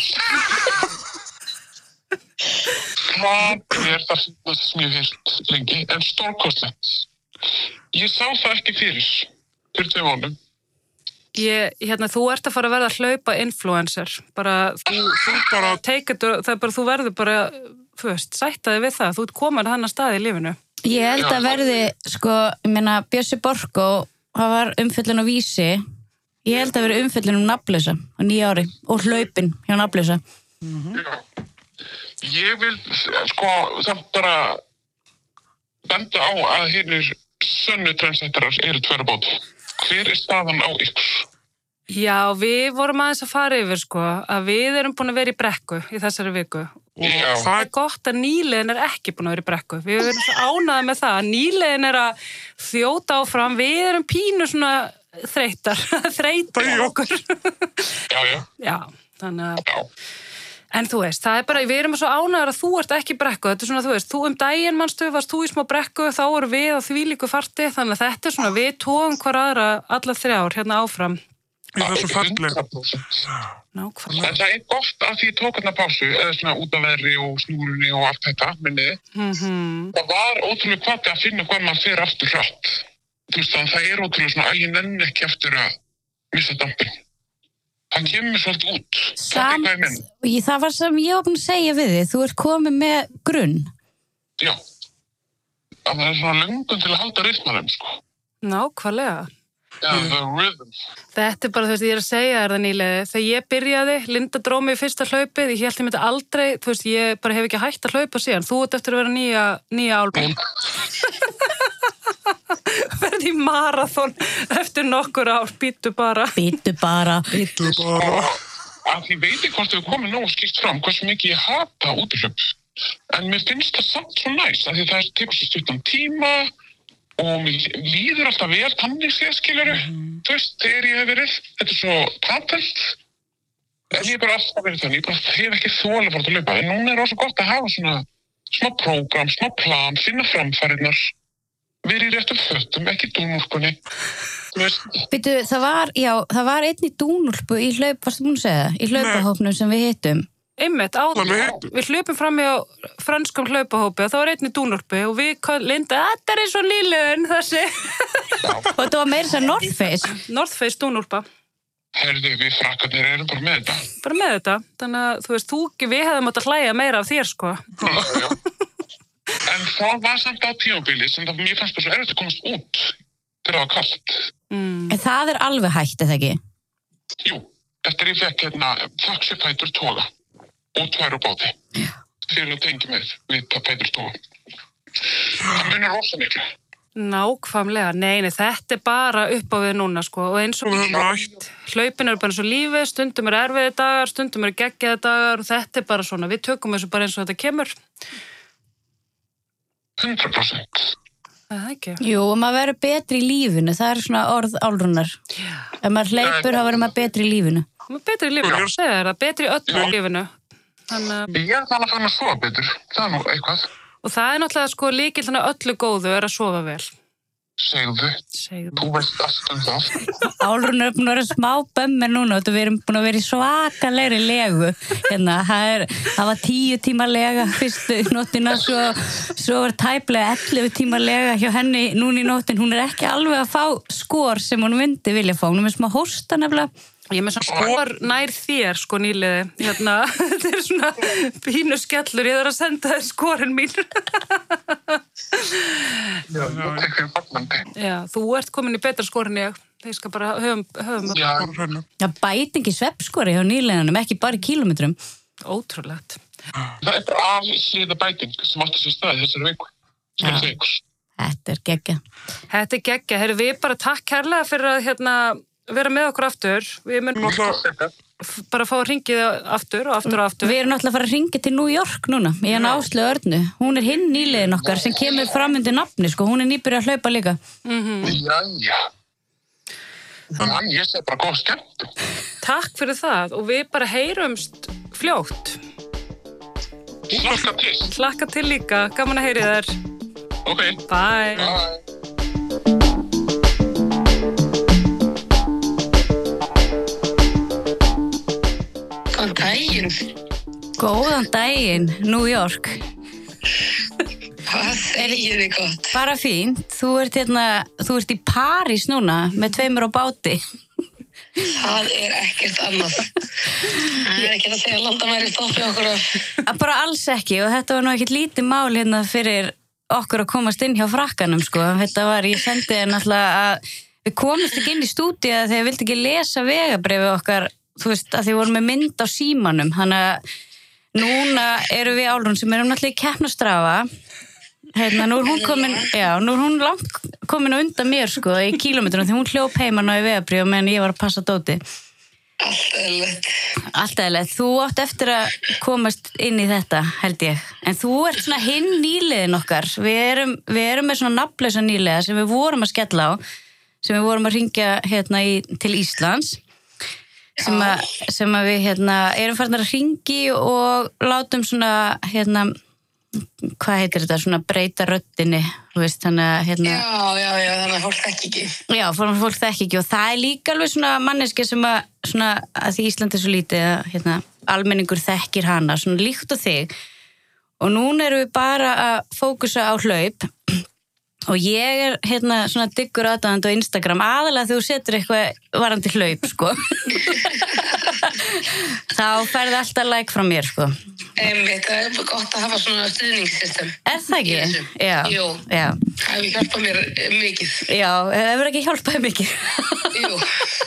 Það er það sem ég hef heilt lengi, en stórkostlegt. Ég sá það ekki fyrir, fyrir tvei vonum. Ég, hérna, þú ert að fara að verða að hlaupa influencer. Bara, þú, þú bara, take it, það er bara, þú verður bara, þú veist, sættaði við það. Þú ert komin að hann að staði í lífinu. Ég held að verði, sko, ég meina, Bjössi Borgó, það var umfjöllun á Vísi. Ég held að verði umfjöllun um nafnlausa á nýja ári og hlaupin hjá nafnlausa. Já. Ég vil, sko, samt bara benda á að hinnir sönnu trendsetterar eru tverjabót. Hver er staðan á ykkur? Já, við vorum aðeins að fara yfir, sko, að við erum búin að vera í brekku í þessari viku. Já. Og Það er gott að nýliðin er ekki búin að vera í brekku. Við erum svo ánægði með það að nýliðin er að þjóta áfram, við erum pínu svona þreytar, þreytar Já. okkur. Já, já, Já, þannig að, já. en þú veist, það er bara, við erum svo ánægðar að þú ert ekki í brekku, þetta er svona, þú veist, þú um daginn manstu, varst þú í smá brekku, þá erum við á þvílíku farti, þannig að þetta er svona, við tóum hvar aðra, alla þrjár, hérna áfram. Í þessu falli. hundrað prósent. Nákvæmlega. En það er gott að því ég tók hérna pásu, eða svona út af veðri og snúrunni og allt þetta, minniði. Mhm. Það var ótrúlega hvati að finna hvað maður fer aftur hratt. Þú veist að það er ótrúlega svona að ég nenni ekki eftir að missa dampin. Það kemur svolítið út. Samt, Það er minn. ég, það var sem ég var búin að segja við þig, þú ert komið með grunn. Já. Að það er svona löngun til að halda rytmanum, sko. Nákvæmlega. Já, the rhythm. Þetta er bara, þú veist, ég er að segja þér það nýlega. Þegar ég byrjaði, Linda dró mig í fyrsta hlaupið, ég held ég myndi aldrei, þú veist, ég bara hef ekki hægt að hlaupa síðan. Þú ert eftir að vera nýja, nýja álbum. Verði í marathon eftir nokkur ár, býtu bara. Býtu bara. Þú bara. Að því veit ég hvort þau komið nógu skýrt fram hversu mikið ég hata útihlaup. En mér finnst það samt svo næst, að því það tekur svo stuttan tíma og mér líður alltaf vel þannig séð, skilurðu. Þú veist, þegar ég hef verið, þetta er svo patelt. En ég er bara alltaf verið þannig, ég bara hef ekki þola fórt að laupa. En núna er rosa gott að hafa svona smá prógram, smá plan, finna framfæriðnar, verið í réttum fötum, ekki dúnúlpunni. Þú veist, Býtu, það var, já, það var einn í dúnúlpu í hlaup, varstu búin að segja það? Í hlaupahópnum sem við hittum. Einmitt, á, Það við- við hlupum fram í á franskum hlaupahópi og þá var einni dúnúlpu og við, kom- Linda, þetta er eins og nýliðun þessi. Og þetta var meira sem North Face. North Face dúnúlpa, herðu, við frakkarnir erum bara með þetta. bara með þetta. Þannig að, þú veist, þú, við hefðum átt að hlæja meira af þér, sko. Já, já. En það var samt á tímabili sem það mér fannst það svo erfitt að komast út þegar það var kalt. Mm. En það er alveg hægt, eða ekki? Jú, eftir ég fekk hérna þaksipætur toga og tvær á báti. Fyrir að tengi með við pætur toga. Það munar rosa miklu. Nákvæmlega, nei, nei, þetta er bara upp á við núna, sko, og eins og Við höfum rætt. hlaupin eru bara eins og lífið, stundum eru erfiði dagar, stundum eru geggjaði dagar og þetta er bara svona, við tökum þessu bara eins og þetta kemur. hundrað prósent. Það er ekki. Jú, og maður verður betri í lífinu, það er svona orð álrunar. Ef maður hleypur, þá verður maður betri í lífinu. Það er betri í lífinu, það er það, betri í öllu lífinu. Þannig að, Ég er þannig að fara að sofa betur. Það er nú eitthvað. og það er náttúrulega sko líkill þannig öllu góðu er að sofa vel. Segðu, Segðu. þú veist allt um það. Álrunar er búin að vera smá bömmir núna og við erum búin að vera í svakalegri legu. Hérna, það, er, það var tíu tíma lega fyrstu nóttina, svo, svo var tæplega ellefu tíma lega hjá henni núna í nóttin. Hún er ekki alveg að fá skor sem hún myndi vilja fá. Hún er með smá hósta nefnilega. Ég er með svona skor nær þér, sko, nýliði. Hérna, þetta er svona pínu skellur, ég þarf að senda þér skorin mín. Já, þú tek þeim fagnandi. Já, þú ert komin í betra skor en ég. Þeir skal bara höfum, höfum Já, Það bæti ekki sveppskori hjá nýleganum, ekki bara í kílómetrum. ótrúlegt. það er bara af síða bæting sem átti sér stað í þessari viku. Skal ég segja ykkur. Þetta er geggja. Þetta er geggja. Herru, við bara takk kærlega fyrir að hérna, vera með okkur aftur. Við munum Náttúrulega, bara fá að ringið aftur og aftur og aftur. Við erum náttúrulega að fara að ringja til New York núna, í hann Áslu Örnu. Hún er hinn nýliðin okkar sem kemur fram undir nafni, sko. Hún er nýbyrja að hlaupa líka. Jæja. Þannig ég segi bara góð skemmt. Takk fyrir það og við bara heyrumst fljótt. Slaka til. Hlakka til líka. Gaman að heyri þér. Ok. Bye. Bye. Góðan daginn. Góðan daginn, New York. Hvað segir þið gott? Bara fínt. Þú ert hérna, þú ert í París núna með tveimur á báti. Það er ekkert annað. Það er ekkert að segja að landamæri stoppi okkur af. Bara alls ekki og þetta var nú ekkert lítið mál hérna fyrir okkur að komast inn hjá frakkanum, sko. Þetta var, ég sendi þér náttúrulega að við komist ekki inn í stúdíu þegar ég vildi ekki lesa vegabréfið okkar, þú veist, að þið vorum með mynd á símanum. Þannig að núna eru við Álrún sem erum náttúrulega í keppnastrafa. Hérna, nú er hún komin, já, nú er hún langt komin á undan mér, sko, í kílómetrum, því hún hljóp heima ná í vegabréf meðan ég var að passa dóti. Allt eðlilegt. Allt eðlilegt. Þú átt eftir að komast inn í þetta, held ég. En þú ert svona hinn nýliðin okkar. Við erum, við erum með svona nafnlausa nýliða sem við vorum að skella á, sem við vorum að ringja hérna í, til Íslands, sem að, sem að við hérna erum farin að ringi og látum svona hérna, hvað heitir þetta, svona breyta röddinni, þú veist, þannig að hérna... Já, já, já, þannig að fólk þekki ekki. Já, fólk þekki ekki og það er líka alveg svona manneski sem að, svona, að því Ísland er svo lítið að, hérna, almenningur þekkir hana, svona líkt og þig og núna erum við bara að fókusa á hlaup og ég er, hérna, svona diggur aðdáðandi á Instagram, aðalega þegar þú setur eitthvað varandi hlaup, sko. Þá færði alltaf like frá mér, sko. Einmitt, það er gott að hafa svona stuðningssystem. Er það ekki? Já. Jú, já. það hefur hjálpað mér mikið. Já, það hefur ekki hjálpað mikið. Jú.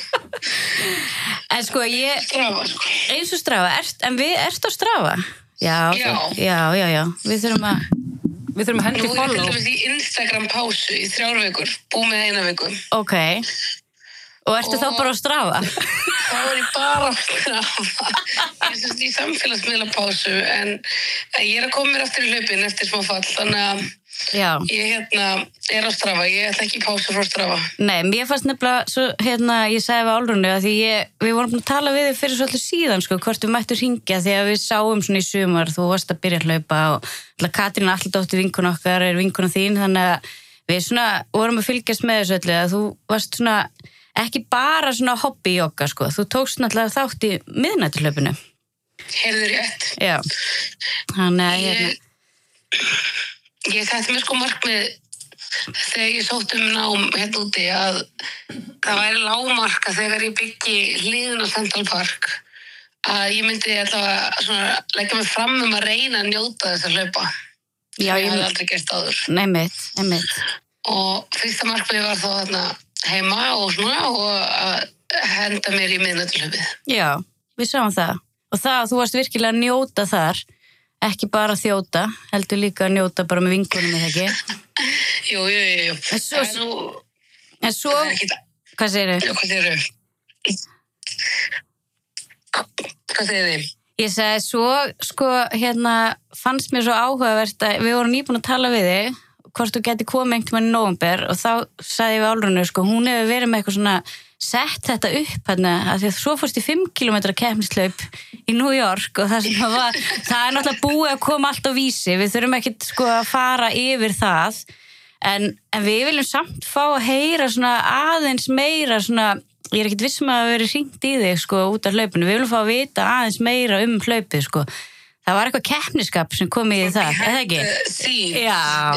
En sko, ég... Strafa, sko. Eins og strafa, ert, en við ert á strafa? Já. Já. Já, já, já. Við þurfum að... Við þurfum að hendi Nú er follow. til dæmis í Instagram pásu í þrjár vikur, búið með eina viku. Ok. Og ertu Og- þá bara á strafa? Þá er ég bara að strafa. Ég syns í samfélagsmiðla pásu, en en ég er að koma mér aftur í hlaupin eftir smá fall, þannig að Já. ég hérna er á strafa, ég ætla ekki í pásu frá strafa. Nei, mér fannst nefnilega, svo, hérna, ég sagði við Álrúnu að því ég, við vorum búin að tala við þig fyrir svolítið síðan, sko, hvort við mættum hringja því að við sáum svona í sumar, þú varst að byrja að hlaupa og alltaf Katrín Atladóttir vinkun okkar er vinkuna þín, þannig að við svona vorum að fylgjast með þessu öllu að þú varst svona, ekki bara svona hobby jóga, sko, þú tókst náttúrulega þátt í miðnætturhlaupinu. Heyrðu rétt. Já. Þannig að, Ég, hérna, ég setti mér sko markmið þegar ég sótt um nám hérna úti að það væri lágmarka þegar ég byggi hliðin á Central Park að ég myndi allavega svona leggja mig fram um að reyna að njóta þess að hlaupa. Já, ég ég- hafði aldrei gert áður. einmitt, einmitt. Og fyrsta markmið var þá þarna heima og svona og að henda mér í miðnætturhlaupið. Já, við sáum það. Og það að þú varst virkilega að njóta þar, ekki bara að þjóta, heldur líka að njóta bara með vinkunum, eða ekki? Jú, jú, jú, jú. En svo- Það er nú, En svo, það er ekki það. hvað segir þau? Já, hvað segir þau? Hvað segir þið? Ég segi svo, sko, hérna, fannst mér svo áhugavert að við vorum nýbúin að tala við þig, hvort þú geti komið einhvern veginn í nóvember og þá sagði ég við Álrúnu, sko, hún hefur verið með eitthvað svona, sett þetta upp hérna, að því að svo fórst í fimm kílómetra keppnislaup í New York og það sem það var, það er náttúrulega búið að koma allt á vísi, við þurfum ekkit, sko, að fara yfir það, en, en við viljum samt fá að heyra svona aðeins meira svona, ég er ekkit vissum að það veri hringt í þig, sko, út af hlaupinu, við viljum fá að vita aðeins meira um hlaupið, sko. Það var eitthvað keppniskap sem kom í það, er það ekki? Sín. Já.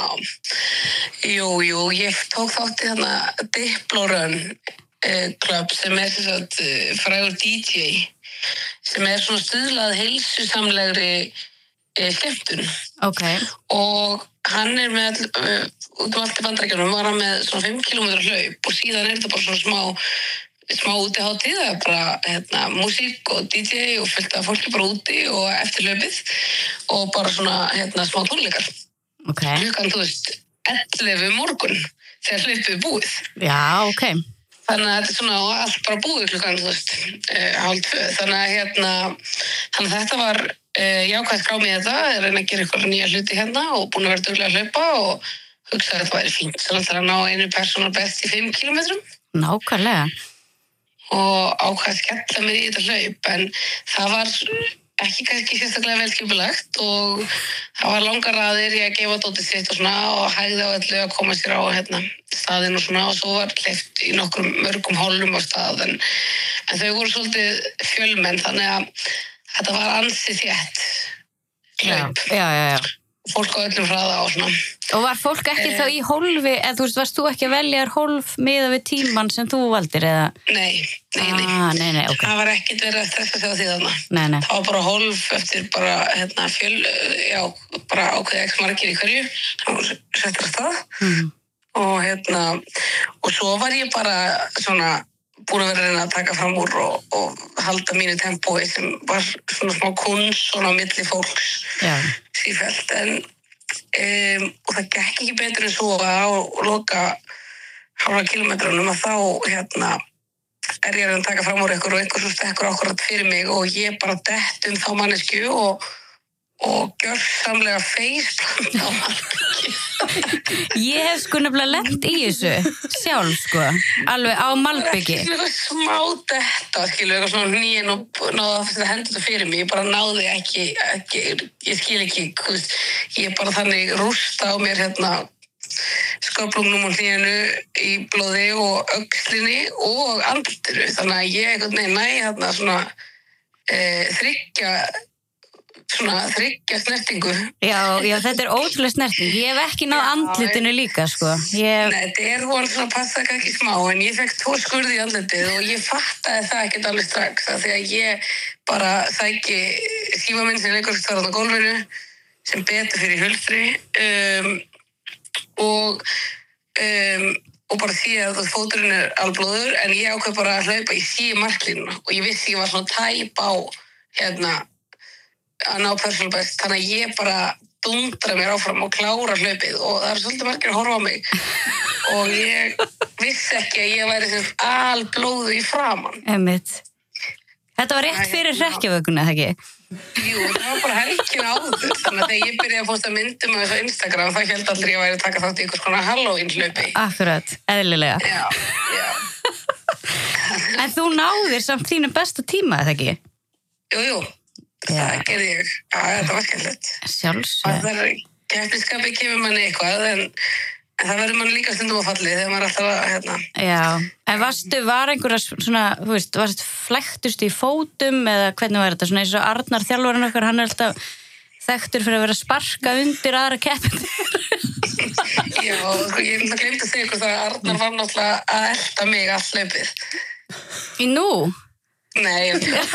Já. Jú, jú, ég tók þátt í þarna Diplorun uh, Club sem er þess að uh, frægur D J sem er svona stuðlað heilsusamlegri uh, skemmtun. Ok. Og hann er með uh, út um allt í Bandaríkjunum var hann með svona fimm kílómetra hlaup og síðan er þetta bara svona smá smá útihátíð, það er bara hérna, músík og D J og fullt af fólki bara úti og eftir hlaupið og bara svona hérna, smá tónleikar. Ok. Klukkan, þú veist, ellefu morgun þegar hlaupið er búið. Já, ok. Þannig að þetta er svona allt bara búið klukkan, þú veist, uh, hálf tvö. Þannig að hérna, þannig að þetta var uh, jákvæð skrá með þetta, er að reyna að gera ykkur nýja hluti hérna og búin að vera duglega að hlaupa og hugsa að þetta væri fínt. Þannig að það er að ná einu persónar best í fimm kílómetrum. Nákvæmlega. Og ákvað að skella mér í þetta hlaup en það var ekki kannski sérstaklega velskipulagt og það var langar raðir í að gefa dótið sitt og svona og hægði á öllu að koma sér á hérna, staðinn og svona og svo var hleypt í nokkrum mörgum hólum á stað en, en þau voru svolítið fjölmenn þannig að þetta var ansi þétt hlaup. Já, já, já. Fólk á öllum hraða og svona. Og var fólk ekki Eh. þá í hólfi, eða þú veist, varst þú ekki að velja þér hólf miða við tíman sem þú valdir, eða? Nei, nei, nei. Ah, nei, nei, ok. Það var ekkert verið að stressa sig á því þarna. Nei, nei. Það var bara hólf eftir bara hérna, fjöl, já, bara ákveðið ekki margir í hverju. Það var settur að stað. Mm. Og hérna, og svo var ég bara svona búin að vera að reyna að taka fram úr og, og halda mínu tempói sem var svona smá kunns svona á milli fólks Já. sífellt. En, um, og það gekk ekki betur en svo að á loka hálfa kilometrunum að þá hérna er ég að taka fram úr ykkur og einhver svo stekkur akkurat fyrir mig og ég bara dett um þá mannesku og, og gjörsamlega feisplant á malbyggi. Ég hef sko nefnilega lent í þessu sjálf sko, alveg á malbyggi. Það var ekki smá detta, skilur, eitthvað svona nýjan og náða að henda þetta fyrir mig. Ég bara náði ekki, ekki ég skil ekki, veist, ég bara þannig rústa á mér hérna sköflungnum og hlýjanu í blóði og öxlinni og andlitinu. Þannig að ég einhvern veginn næ hérna svona e, þriggja svona þriggja snertingu. Já, já, þetta er ótrúlega snerting. Ég hef ekki náð andlitinu líka, sko. Ég... Nei, þetta er von svona passa ekki smá, en ég fekk tvo skurði í andlitið og ég fattaði það ekkert alveg strax, af því að ég bara sæki síma minn sem leikur starfað á gólfinu, sem betur fyrir hulstri, um, og, um, og bara því að fóturinn er alblóður, en ég ákveð bara að hlaupa í síu marklínuna og ég vissi ég var svona tæp á hérna að ná personal best, þannig að ég bara dundra mér áfram og klára hlaupið og það er svolítið margir að horfa á mig og ég vissi ekki að ég væri sem alblóðu í framan. Einmitt. Þetta var rétt fyrir hrekkjavökunni, eða ekki? Jú, það var bara helgin áður, þannig að þegar ég byrjaði að posta myndum á þessu Instagram, það held allir ég væri að taka þátt í einhvers konar Halloween hlaupi. Akkurat, eðlilega. Já, já. En þú náðir samt þínu besta tíma, eða ekki? Jú, jú, það gerði ég. Já, þetta var skemmtilegt. Sjálfsög. Það er keppniskapi kemur manni eitthvað, en En það verður mann líka stundum á falli þegar maður er alltaf að, hérna... Já, en varstu, var einhverja svona, þú veist, varst flæktust í fótum eða hvernig var þetta? Svona eins og Arnar þjálfarinn okkar, hann er alltaf þekktur fyrir að vera að sparka undir aðra keppendur. Já, sko, ég er alltaf glemt að segja ykkur það að Arnar var náttúrulega að elta mig all hlaupið. Í nú? Nei, ég veit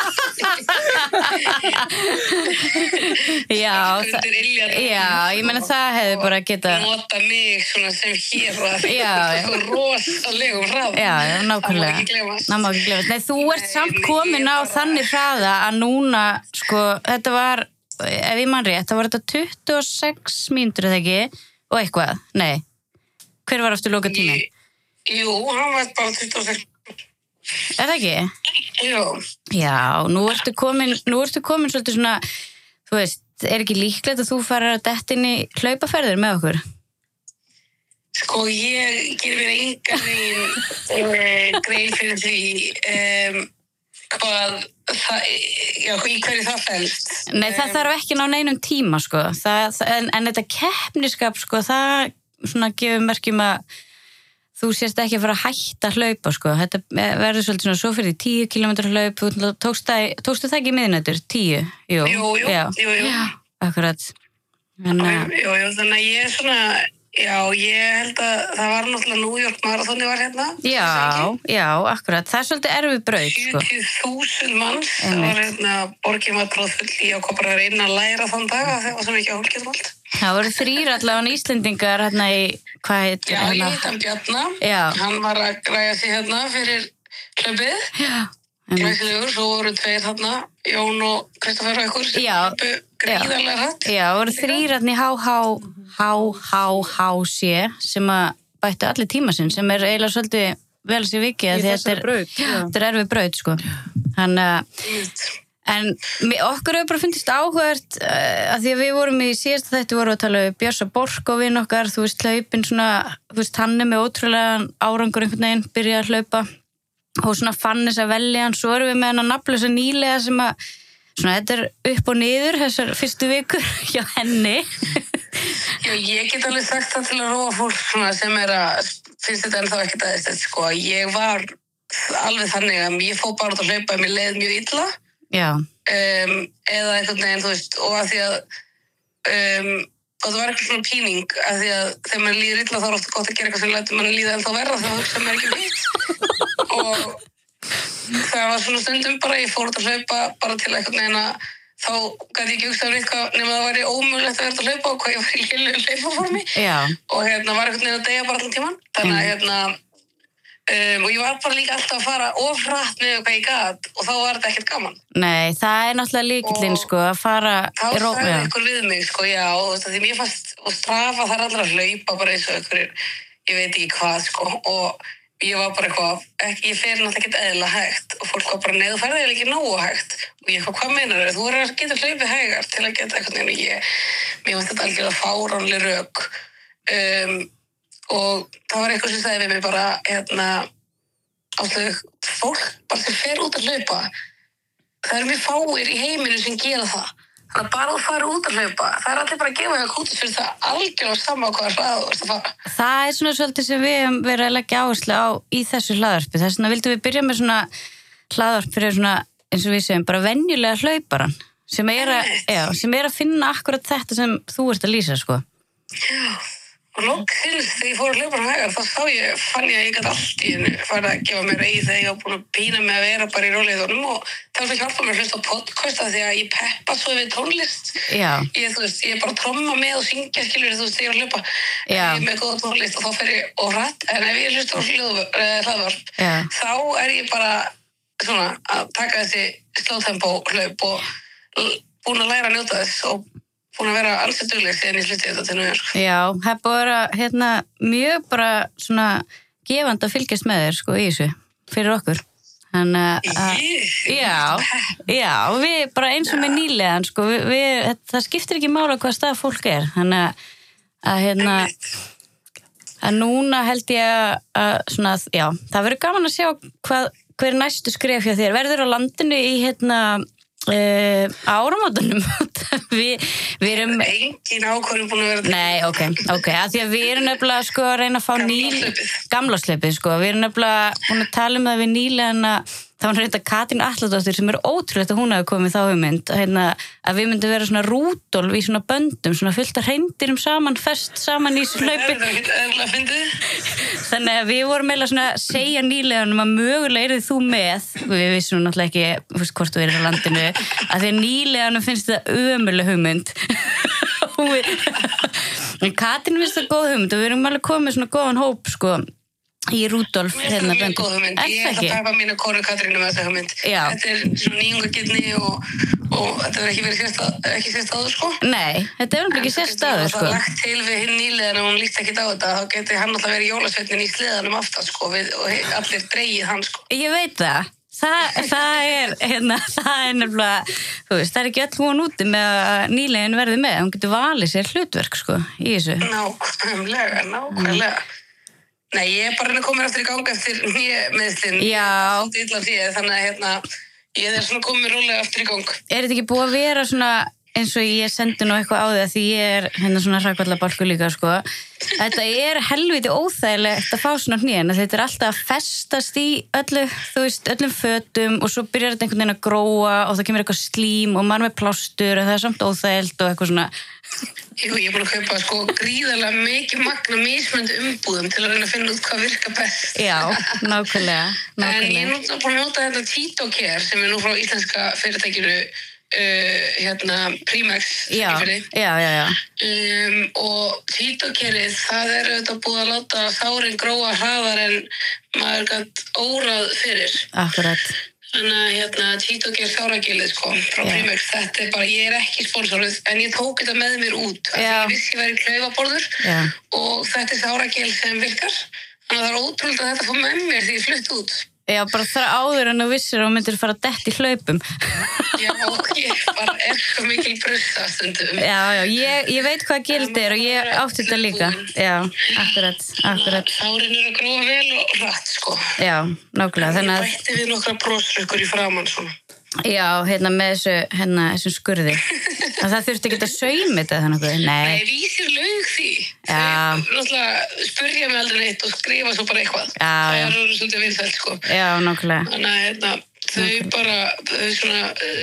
Já, það, já, ég meina það hefði bara geta nota mig svona sem hér og það Já, er svo rosalegum hraða. Já, já, nákvæmlega. Það má ekki gleymast. Það má ekki gleymast. Nei, þú ert Nei, samt nei, komin ég á bara- þannig hraða að núna, sko, þetta var, ef ég man rétt, það var þetta tuttugu og sex mínútur eða ekki, og eitthvað, nei. Hver var aftur loka tími? Jú, hann var bara tuttugu og sex. Er það ekki? Jú. Já, nú ertu komin, nú ertu komin svolítið svona, þú veist, er ekki líklegt að þú farir að detta inn í hlaupaferðir með okkur? Sko, ég gerir mér engan veginn eh, grein fyrir því um, hvað það, já, í hverju það felst. Nei, það þarf ekki ná neinum tíma, sko. Það, en, en þetta keppniskap, sko, það svona gefur merkjum að þú sérst ekki að fara að hætta að hlaupa, sko. Þetta verður svolítið svona svo fyrir tíu kílómetra hlaup, þú tókst það, tókstu það ekki í miðnættur? tíu? Jú, Jú, jú, já. jú, jú. Já, akkurat. En, Jú, jú, jú, þannig að ég er svona, já, ég held að það var náttúrulega New York Marathoni var hérna. já, já, akkurat. Það er svolítið erfið braut, sko. sjötíu þúsund manns, það Einmitt. var hérna, borgin var tróðfull í að koma bara inn að læra þann dag, það var svo mikið hólkið um allt. Það voru þrýr allavega Íslendingar hérna í, hvað heitir Já, ég heit hann Bjarna, Já. hann var að græja sig hérna fyrir hlaupið, Já, einmitt. glæsilegur, svo voru tveir hérna, Jón og Kristoffer og ykkur, sem Já. hlaupu gríðarlega hratt. Já, það voru þrýr hérna í há há há há há sé sem að bættu allir tíma sinn, sem er eiginlega svolítið vel sér vikið, Í af því að þessari þetta er, braut, já. þetta er erfið braut, sko. Þannig að Einmitt. En mi- okkur hefur bara fundist áhugavert uh, að því að við vorum í síðasta þætti vorum að tala um Björsa Bork og vinn okkar, þú veist, hlaupin svona, þú veist, hann er með ótrúlega árangur einhvern veginn, byrja að hlaupa og svona fann þess að velja hann, svo erum við með hann að nafnlösa nýlega sem að, svona, þetta er upp og niður þessar fyrstu vikur hjá henni. Já, ég get alveg sagt það til að róa fólk svona sem er að, finnst þetta ennþá ekki dæðist þetta, sko, ég var alveg þannig að ég fór bara út að hlaupa, mér leið mjög illa. Já, Um, eða einhvern veginn, þú veist, og að því að um, og það var eitthvað svona píning að því að þegar maður líður illa þá er ofta gott að gera eitthvað sem lætur mann líða ennþá verra þá hugsa maður ekki mitt og það var svona stundum bara ég fór út að hlaupa bara til einhvern veginn að þá gæti ég ekki hugsað um eitthvað nema það væri ómögulegt að vera að hlaupa og hvað ég var í heilu hlaupaformi já, og hérna var einhvern veginn að deyja bara allan tíman þannig að hérna Um, og ég var bara líka alltaf að fara of hratt með hvað ég gat og þá var þetta ekkert gaman. nei, það er náttúrulega líkillinn, Og- sko, að fara Þá í ró- sagði já. ykkur við mig, sko, já, og þú veist, því mér fannst, og strafa þar allir að hlaupa bara eins og ykkur, ég veit ekki hvað, sko, og ég var bara eitthvað, ekki, ég fer náttúrulega ekkert eðla hægt og fólk var bara, nei, þú ferði ekki nógu hægt og ég eitthvað, hvað meinar þau? Þú verður að geta hlaupið hægar til að geta eitthvað og ég, mér fannst þetta algjörlega fáránleg rök um, og það var eitthvað sem sagði við mig bara, hérna, Áslaug, fólk bara sem fer út að hlaupa, það eru mjög fáir í heiminu sem gera það. Þannig að bara þú farið út að hlaupa, það er allir bara að gefa eitthvað kútis fyrir það algjörlega sama á hvaða hraða þú ert að fara. Það er svona svolítið sem við hefum verið að leggja áherslu á í þessu hlaðvarpi. Þess vegna vildum við byrja með svona hlaðvarp fyrir svona, eins og við segjum, bara venjulega hlauparan sem er að, já, sem er að finna akkurat þetta sem þú ert að lýsa, sko. Já, og loksins þegar ég fór að hlaupa hægar, þá sá ég, fann ég að ég gæti allt í hennu farið að gefa mér eigi þegar ég var búin að pína mig að vera bara í róleiðunum og það var það hjálpa mér að hlusta á podcasta því að ég peppa svo við tónlist. Já. Ég, þú veist, ég bara tromma með og syngja, skilur, þú veist, þegar ég er að hlaupa. Já. Ég er með góða tónlist og þá fer ég og rætt, en ef ég hlusta á hlaðvarp, þá er ég bara svona að taka þessi slótempó hlaup og búin að læra að njóta þess og búin að vera alls að dugleg þegar ég hluti þetta til nú. Já, það er búin að vera hérna, mjög bara svona gefandi að fylgjast með þér, sko, í þessu, fyrir okkur. Þannig að, já, já, við bara eins og með nýlegan, sko, við, við, það skiptir ekki mála hvað stað fólk er. Þannig að, að hérna, að núna held ég að, að svona, já, það verður gaman að sjá hvað, hver er næstu skref hjá þér. Verður á landinu í, hérna, Uh, áramótunum við, við erum engin ákvörðum búin að vera nei, ok, ok, að því að við erum nefnilega sko að reyna að fá ný gamla slepið, sko, við erum nefnilega búin að tala um það við nýlega það var reynda Katrín Atladóttir sem er ótrúlegt að hún hafi komið þá hugmynd hérna, að við myndum vera svona Rúdolf í svona böndum, svona fullt af hreindýrum saman fest saman í slaupi þannig að við vorum meila svona að segja nýlega um að mögulega erið þú með við vissum náttúrulega ekki fyrst, hvort þú erir á landinu að því að nýlega finnst þetta ömuleg hugmynd en Katrín finnst þetta góð hugmynd og við erum alveg komið svona góðan hóp sko í Rúdolf hérna böndi. Ég ætla að tæpa mínu konu Katrínu með þessa hugmynd. Þetta er svona nýjungagirni og, og þetta verður ekki verið sérst, ekki sérst áður, sko. Nei, þetta verður ekki sérst áður, sko. Það er lagt til við hinn nýlegan og hún líst ekki á þetta, þá geti hann alltaf verið jólasveinninn í sleðanum aftan, sko, við, og allir dreigið hann, sko. Ég veit það. Það, það er, hérna, það er nefnilega, þú veist, það er ekki öll hún úti með að nýlegin verði með, hún getur valið sér hlutverk, sko, í þessu. Nákvæmlega, nákvæmlega. Mm. Nei, ég er bara að koma aftur í gang eftir meðslinn. Já. Þannig að hérna, ég er svona komið rólega aftur í gang. Er þetta ekki búið að vera svona, eins og ég sendi nú eitthvað á því að ég er hérna svona hrakvallabalkur líka, sko. Þetta er helviti óþægilegt að fá svona hnén. Þetta er alltaf að festast í öllu, þú veist, öllum fötum og svo byrjar þetta einhvern veginn að gróa og það kemur eitthvað slím og maður með plástur og það er samt óþægilt og eitthvað svona. Jú, ég er búin að kaupa sko gríðarlega mikið magna mismunandi umbúðum til að reyna að finna út hvað virka best. Já, nákvæmlega, nákvæmlega. En ég er nú búin að nota þetta Titocare sem er nú frá íslenska fyrirtækinu uh, hérna Primex. Já, já, já, já. Um, og Titocareið, það er auðvitað búið að láta sárin gróa hraðar en maður gætt órað fyrir. Akkurat. Þannig að hérna, Titocare sáragilið sko, frá yeah. Primex, þetta er bara, ég er ekki sponsoruð, en ég tók þetta með mér út, af því ég vissi ég væri klaufaborður yeah. og þetta er sáragil sem virkar, þannig að það er ótrúlega að þetta fór með mér því ég flutt út. Já, bara það áður en þú vissir og myndir fara dett í hlaupum. Já, og ég bara er svo mikil brussa stundum. Já, já, ég, ég veit hvað gild er og ég átti þetta líka. Já, akkurat, akkurat. Sárin eru að gróa vel og rætt, sko. Já, nákvæmlega. Þannig að ég bætti við nokkra brosrökkur í framann, svona. Já, hérna með þessu, hérna, þessum skurði. Það þurfti ekki að sauma þetta þannig að, nei. Nei, vísir lög því. Já. Þau náttúrulega spurja mig aldrei neitt og skrifa svo bara eitthvað. Já, já. Það er svolítið vinsælt, sko. Já, nákvæmlega. Þannig að, hérna, þau bara, þau svona,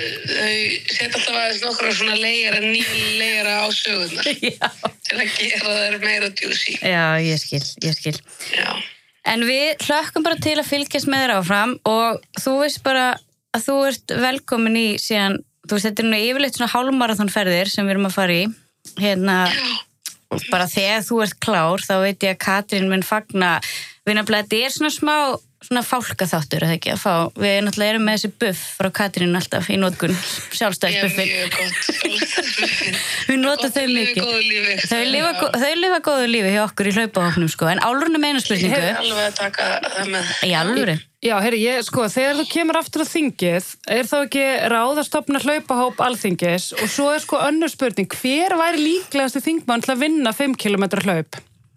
þau setja alltaf aðeins nokkra svona leigara, nýja leigara á sögurnar. Já. Til að gera þær meira juicy. Já, ég skil, ég skil. Já. En við hlökkum bara til að fylgjast með þér áfram og þú veist bara að þú ert velkomin í síðan, þú veist, þetta er nú yfirleitt svona hálfmaraþonferðir sem við erum að fara í, hérna, bara þegar þú ert klár, þá veit ég að Katrín mun fagna við nefnilega, þetta er svona smá svona fálkaþáttur, eða ekki, að fá við náttúrulega erum með þessi buff frá Katrínu alltaf í notkun, sjálfstæðisbuffin Mjög gott, sjálfstæðisbuffin við notum þau mikið þau lifa, þau lifa góðu lífi hjá okkur í hlaupahópnum sko, en Álfrún er með eina spurningu Ég er alveg að taka það með í alvöru Já, heyri, ég, sko, þegar þú kemur aftur á þingið, er þá ekki ráð að stofna hlaupahóp alþingis og svo er sko önnur spurning, hver væri líklegasti þingmann til að vinna fimm kílómetra hlaup?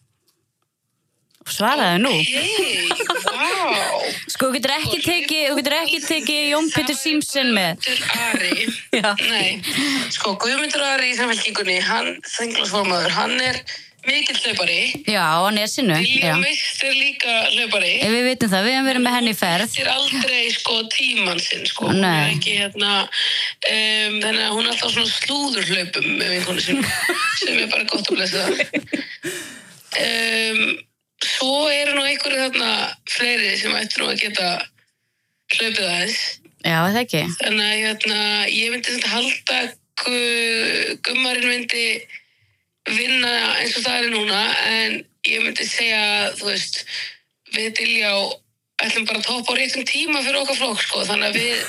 svaraðu nú Hei, vá sko, þú getur ekki tekið þú getur ekki tekið Jón Pétur Símsen með Guðmundur Ari Já. Nei, sko, Guðmundur Ari í samfélkingunni, hann, þinglarsformaður, hann er mikill hlaupari já, á nesinu Vilja já. Mist er líka hlaupari Ef við vitum það, við hefum verið með henni í ferð Þetta er aldrei sko tímann sinn sko, hún Nei. er ekki hérna um, þannig að hún er alltaf svona slúðurhlaupum með vinkonu sinni sem er bara gott að blessa það um, Svo eru nú einhverju þarna fleiri sem ættu nú að geta hlaupið aðeins Já, það ekki þannig að hérna, ég myndi þetta halda gu- Gummarinn myndi vinna eins og það er núna en ég myndi segja þú veist, við Diljá ætlum bara að toppa á réttum tíma fyrir okkar flokk sko, þannig að við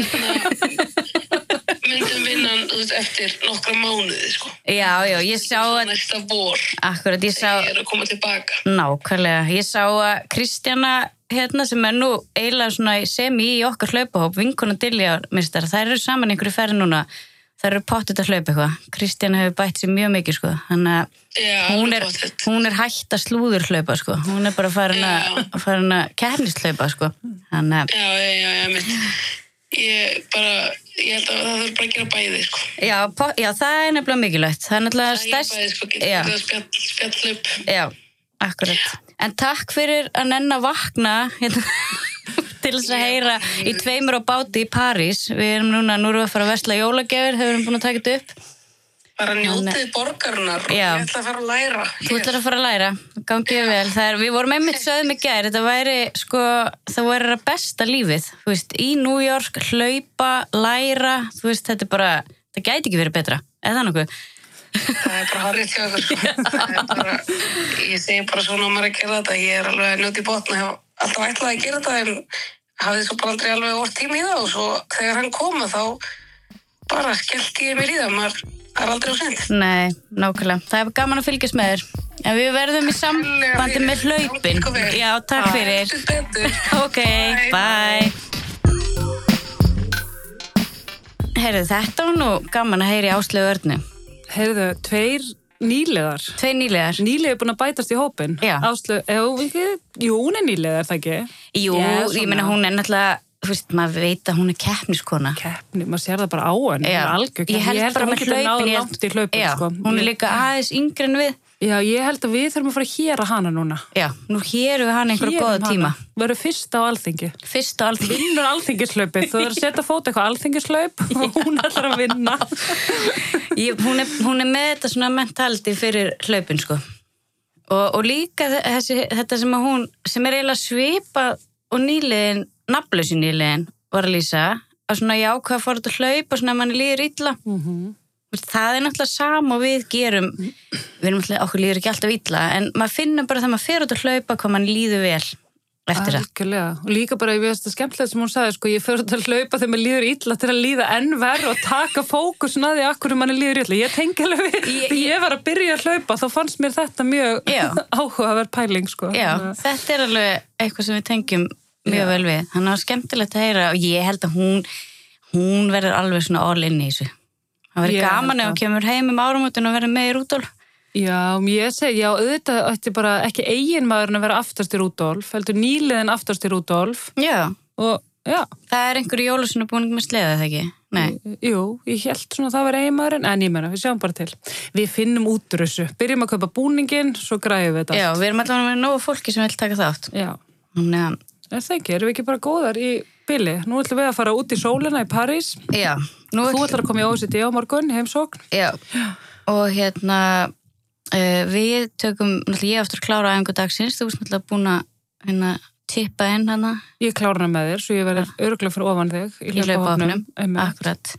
hérna, myndum vinnan þú veist, eftir nokkra mánuði sko. Já, já, ég sá að næsta vor akkurat, ég sá þegar að koma tilbaka nákvæmlega, ég sá að Kristjana hérna sem er nú eiginlega svona sem í okkar hlaupahóp, vinkona Dilja mistar, þær eru saman í einhverju ferð núna þær eru pottet að hlaupa eitthvað Kristjana hefur bætt sér mjög mikið sko þannig að Já, hún alveg er, pottet. hún er hætt að slúður hlaupa sko, hún er bara farin að Já. farin að kernist hlaupa sko þannig að, Já, já, já, já, mitt ég bara, ég held að það þurf bara að gera bæði sko. já, po- já, það er nefnilega mikilvægt, það er nefnilega Það er bæði stærst sko, já, getur spjall, spjallhlaup já, akkurat en takk fyrir að nenn að vakna hérna, til þess að heyra í tveimur á báti í París við erum núna, nú erum við að fara að versla jólagjafir þau erum búin að taka þetta upp bara njótið borgarinnar og Já. ég ætla að fara að læra Þú ætlar að fara að læra, gangið vel. Það er, við vorum einmitt sögðum í gær, þetta væri, sko, það væri að besta lífið, þú veist, í New York, hlaupa, læra, þú veist, þetta er bara, það gæti ekki verið betra, eða það nokkuð? það er bara harrið hjá ykkur sko. Það er bara, ég segi bara svona á maður að gera þetta, ég er alveg að njóta í botn og hef alltaf ætlað að gera þetta en hafði svo bara aldrei alveg orð tíma í það og svo þegar hann koma þá bara skellti ég mér í það, maður það er aldrei á sent. Nei, nákvæmlega, það er gaman að fylgjast með þér. En við verðum í sambandi með hlaupin. Já, takk fyrir. Ok, bye. Heyrðu, þetta var nú gaman að heyri Áslaugu Örnu. Heyrðu, tveir nýlegar. Tvei nýlegar. Nýlega er búin að bætast í hópin. Já. Áslaug, ef ekki, jú, hún er nýlega, er það ekki? Jú, Já, ég svona. meina hún er náttúrulega, þú veist, maður veit að hún er keppniskona. Keppni, maður sér það bara á henni. Já, hún er algjör ég held keppni. bara að hún með getur náð hlaupin. ég- langt í hlaupin, Já, sko. hún er Ég- líka aðeins yngri en við. Já, ég held að við þurfum að fara að héra hana núna. Já, nú hérum við hann einhverja góða tíma. Verður fyrst á alþingi. Fyrst á alþingi. Vinnur alþingislaupið. Þú verður að setja fót eitthvað alþingislaup og hún ætlar að vinna. Ég, hún, er, hún er með þetta svona mentaldi fyrir hlaupin, sko. Og, og líka þessi, þetta sem að hún, sem er eiginlega svipa og nýliðin, nafnlausi nýliðin, var að lýsa, að svona jákvæða fór þetta hlaupa svona að manni líður illa. Mhm. Það er náttúrulega sama og við gerum, við erum náttúrulega, okkur líður ekki alltaf illa, en maður finnur bara þegar maður fer út að hlaupa hvað mann líður vel eftir það. Algjörlega. Og líka bara, ég veist það skemmtilegt sem hún sagði, sko, ég fer út að hlaupa þegar maður líður illa til að líða enn verð og taka fókusun að því að hverju manni líður illa. Ég tengi alveg við, Ég- þegar ég var að byrja að hlaupa, þá fannst mér þetta mjög Já. áhugaverð pæling, sko. Já, þetta er alveg eitthvað sem við tengjum mjög Já. vel við. Þannig að það var skemmtilegt að heyra og ég held að hún, hún verður alveg svona all in í þessu. Það verður Ég gaman held ef hún það. kemur heim um áramótin og verður með í Rúdolf. Já, ég segi, já, auðvitað ætti bara ekki eiginmaðurinn að vera aftast í Rúdolf, heldur nýliðin aftast í Rúdolf Já, og, já, það er einhverju jólasunarbúning með sleða, það ekki? Nei. jú, ég held svona að það vera eiginmaðurinn, en ég meina, við sjáum bara til. Við finnum út úr þessu, byrjum að kaupa búningin, svo græðum við þetta Já, allt. við erum allavega með nógu fólki sem vil taka þátt. Já, Þannig að, er það ekki, erum við ekki bara góðar í bili? Nú ætlum við að fara út í sólina í París. já. Nú Þú ætlar að koma í O E C D á morgun, í heimsókn. Já, og hérna uh, við tökum, náttúrulega ég aftur að klára æfingu dagsins, þú veist náttúrulega búin að hérna, tippa inn hana Ég klára hana með þér, svo ég verður örgulega fyrir ofan þig í í hlaupahópnum. Einmitt. Akkurat.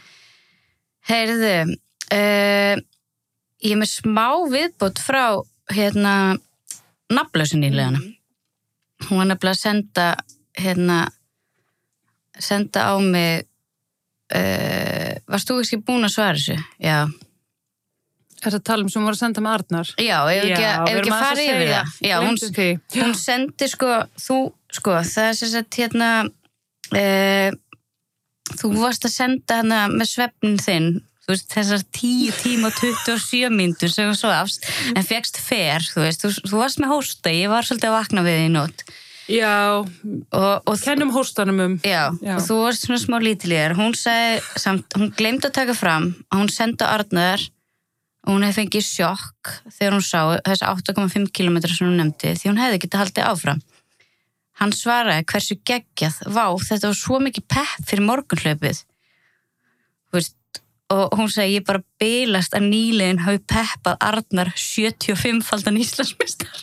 Heyrðu, uh, ég er með smá viðbót frá hérna nafnlausu nýliðana. hún var nefnilega að senda hérna senda á mig uh, varst þú ekki búin að svara þessu? Já. Er það tala um sem voru að senda með Arnar? Já, ef ekki, Já, ef við ekki erum aðeins að farið yfir segja. það. Já, hún, Gleymdum því. hún sendi sko, þú, sko, það er sem sagt hérna, e, þú varst að senda hana með svefnin þinn, þú veist, þessar tíu tíma og tuttugu og sjö mínútur sem þú svafst, en fékkst fer, þú veist, þú, þú varst með hósta, ég var svolítið að vakna við því í nótt. Já, Og, og kennum hóstanum um. Já, Já. og þú varst svona smá lítilegar. Hún sagði, samt, hún gleymdi að taka fram að hún sendi á Arnar og hún hefði fengið sjokk þegar hún sá þessi átta komma fimm kílómetra sem hún nefndi því hún hefði getað haldið áfram. Hann svaraði hversu geggjað, vá, þetta var svo mikið pepp fyrir morgunhlaupið. Þú veist, og hún sagði, ég bara bilast að nýliðin hafi peppað Arnar sjötíu og fimm faldan Íslandsmeistar.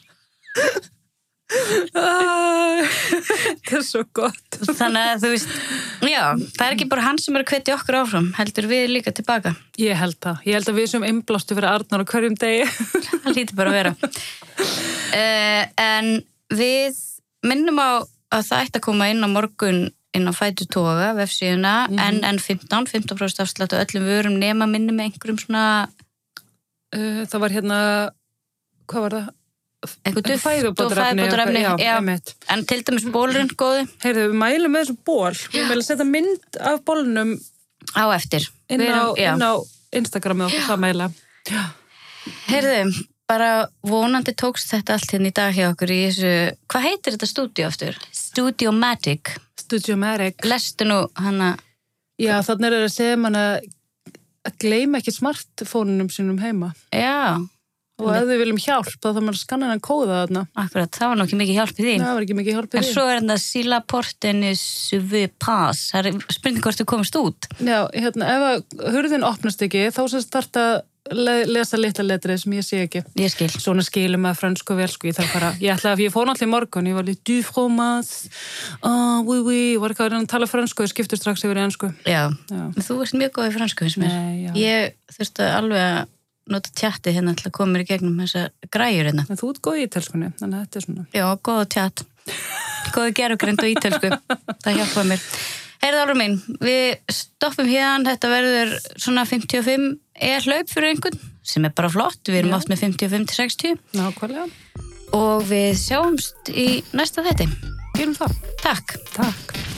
Það er svo gott. Þannig að þú veist, já, það er ekki bara hann sem er að hvetja okkur áfram, heldur við líka tilbaka. Ég held það. Ég held að við sem innblástu fyrir Arnar á hverjum degi. Það lítur bara að vera. Uh, en við minnum á að það ætti að koma inn á morgun inn á Fætur Toga, vefsíðuna, mm -hmm. N N fimmtán, fimmtán prósent afslátt og öllum vörum nema minni með einhverjum svona... Uh, það var hérna, hvað var það? Eitthvað duft og fæðubótarefni. fæðubótarefni, Já, já. einmitt. En til dæmis bólurinn góði Heyrðu, við mælum með þessu ból. Við viljum setja mynd af bólnum á eftir. inn Við á, erum- já. inn á Instagramið okkur það mæla. Já. Heyrðu, bara vonandi tókst þetta allt hérna í dag hjá okkur í þessu, hvað heitir þetta stúdíu aftur? Studiomatic. Studiomatic. Lestu nú hana, Já, þannig er það að segja mann að að gleyma ekki smartfónunum sínum heima. já, Og ef við viljum hjálp, þá þarf maður að skanna hann kóða þarna. akkurat, það var nú ekki mikið hjálp í því. Það var ekki mikið hjálp í En því. svo er þetta Sila Portenis Suve Pass, það er spurning hvort þú komist út. Já, hérna, ef að hurðin opnast ekki, þá sem start að le lesa litla letrið sem ég sé ekki. Ég skil. Svona skilum að fransku vel, sko, ég þarf bara, ég ætlaði að ég fór náttúrulega í morgun, ég var líka du fromage, ah, oui, oui, var eitthvað að tala fransku, ég skipti strax yfir í ensku. Já, Já. en þú ert mjög góð í fransku, finnst mér. Nei, já. Ég þurfti alveg að nota tjatti hérna til að koma mér í gegnum þessa græjur hérna. En þú ert góð í ítelskunni, þannig að þetta er svona. Já, góð tjatt. Góð gerugrind og ítölsku. Það hjálpaði mér. Heyrðu Álfur mín, við stoppum hérna, þetta verður svona fimmtíu og fimm er hlaup fyrir einhvern, sem er bara flott, við erum Já. oft með fimmtíu og fimm til sextíu Nákvæmlega. og við sjáumst í næsta þætti. Gerum það. Takk. Takk.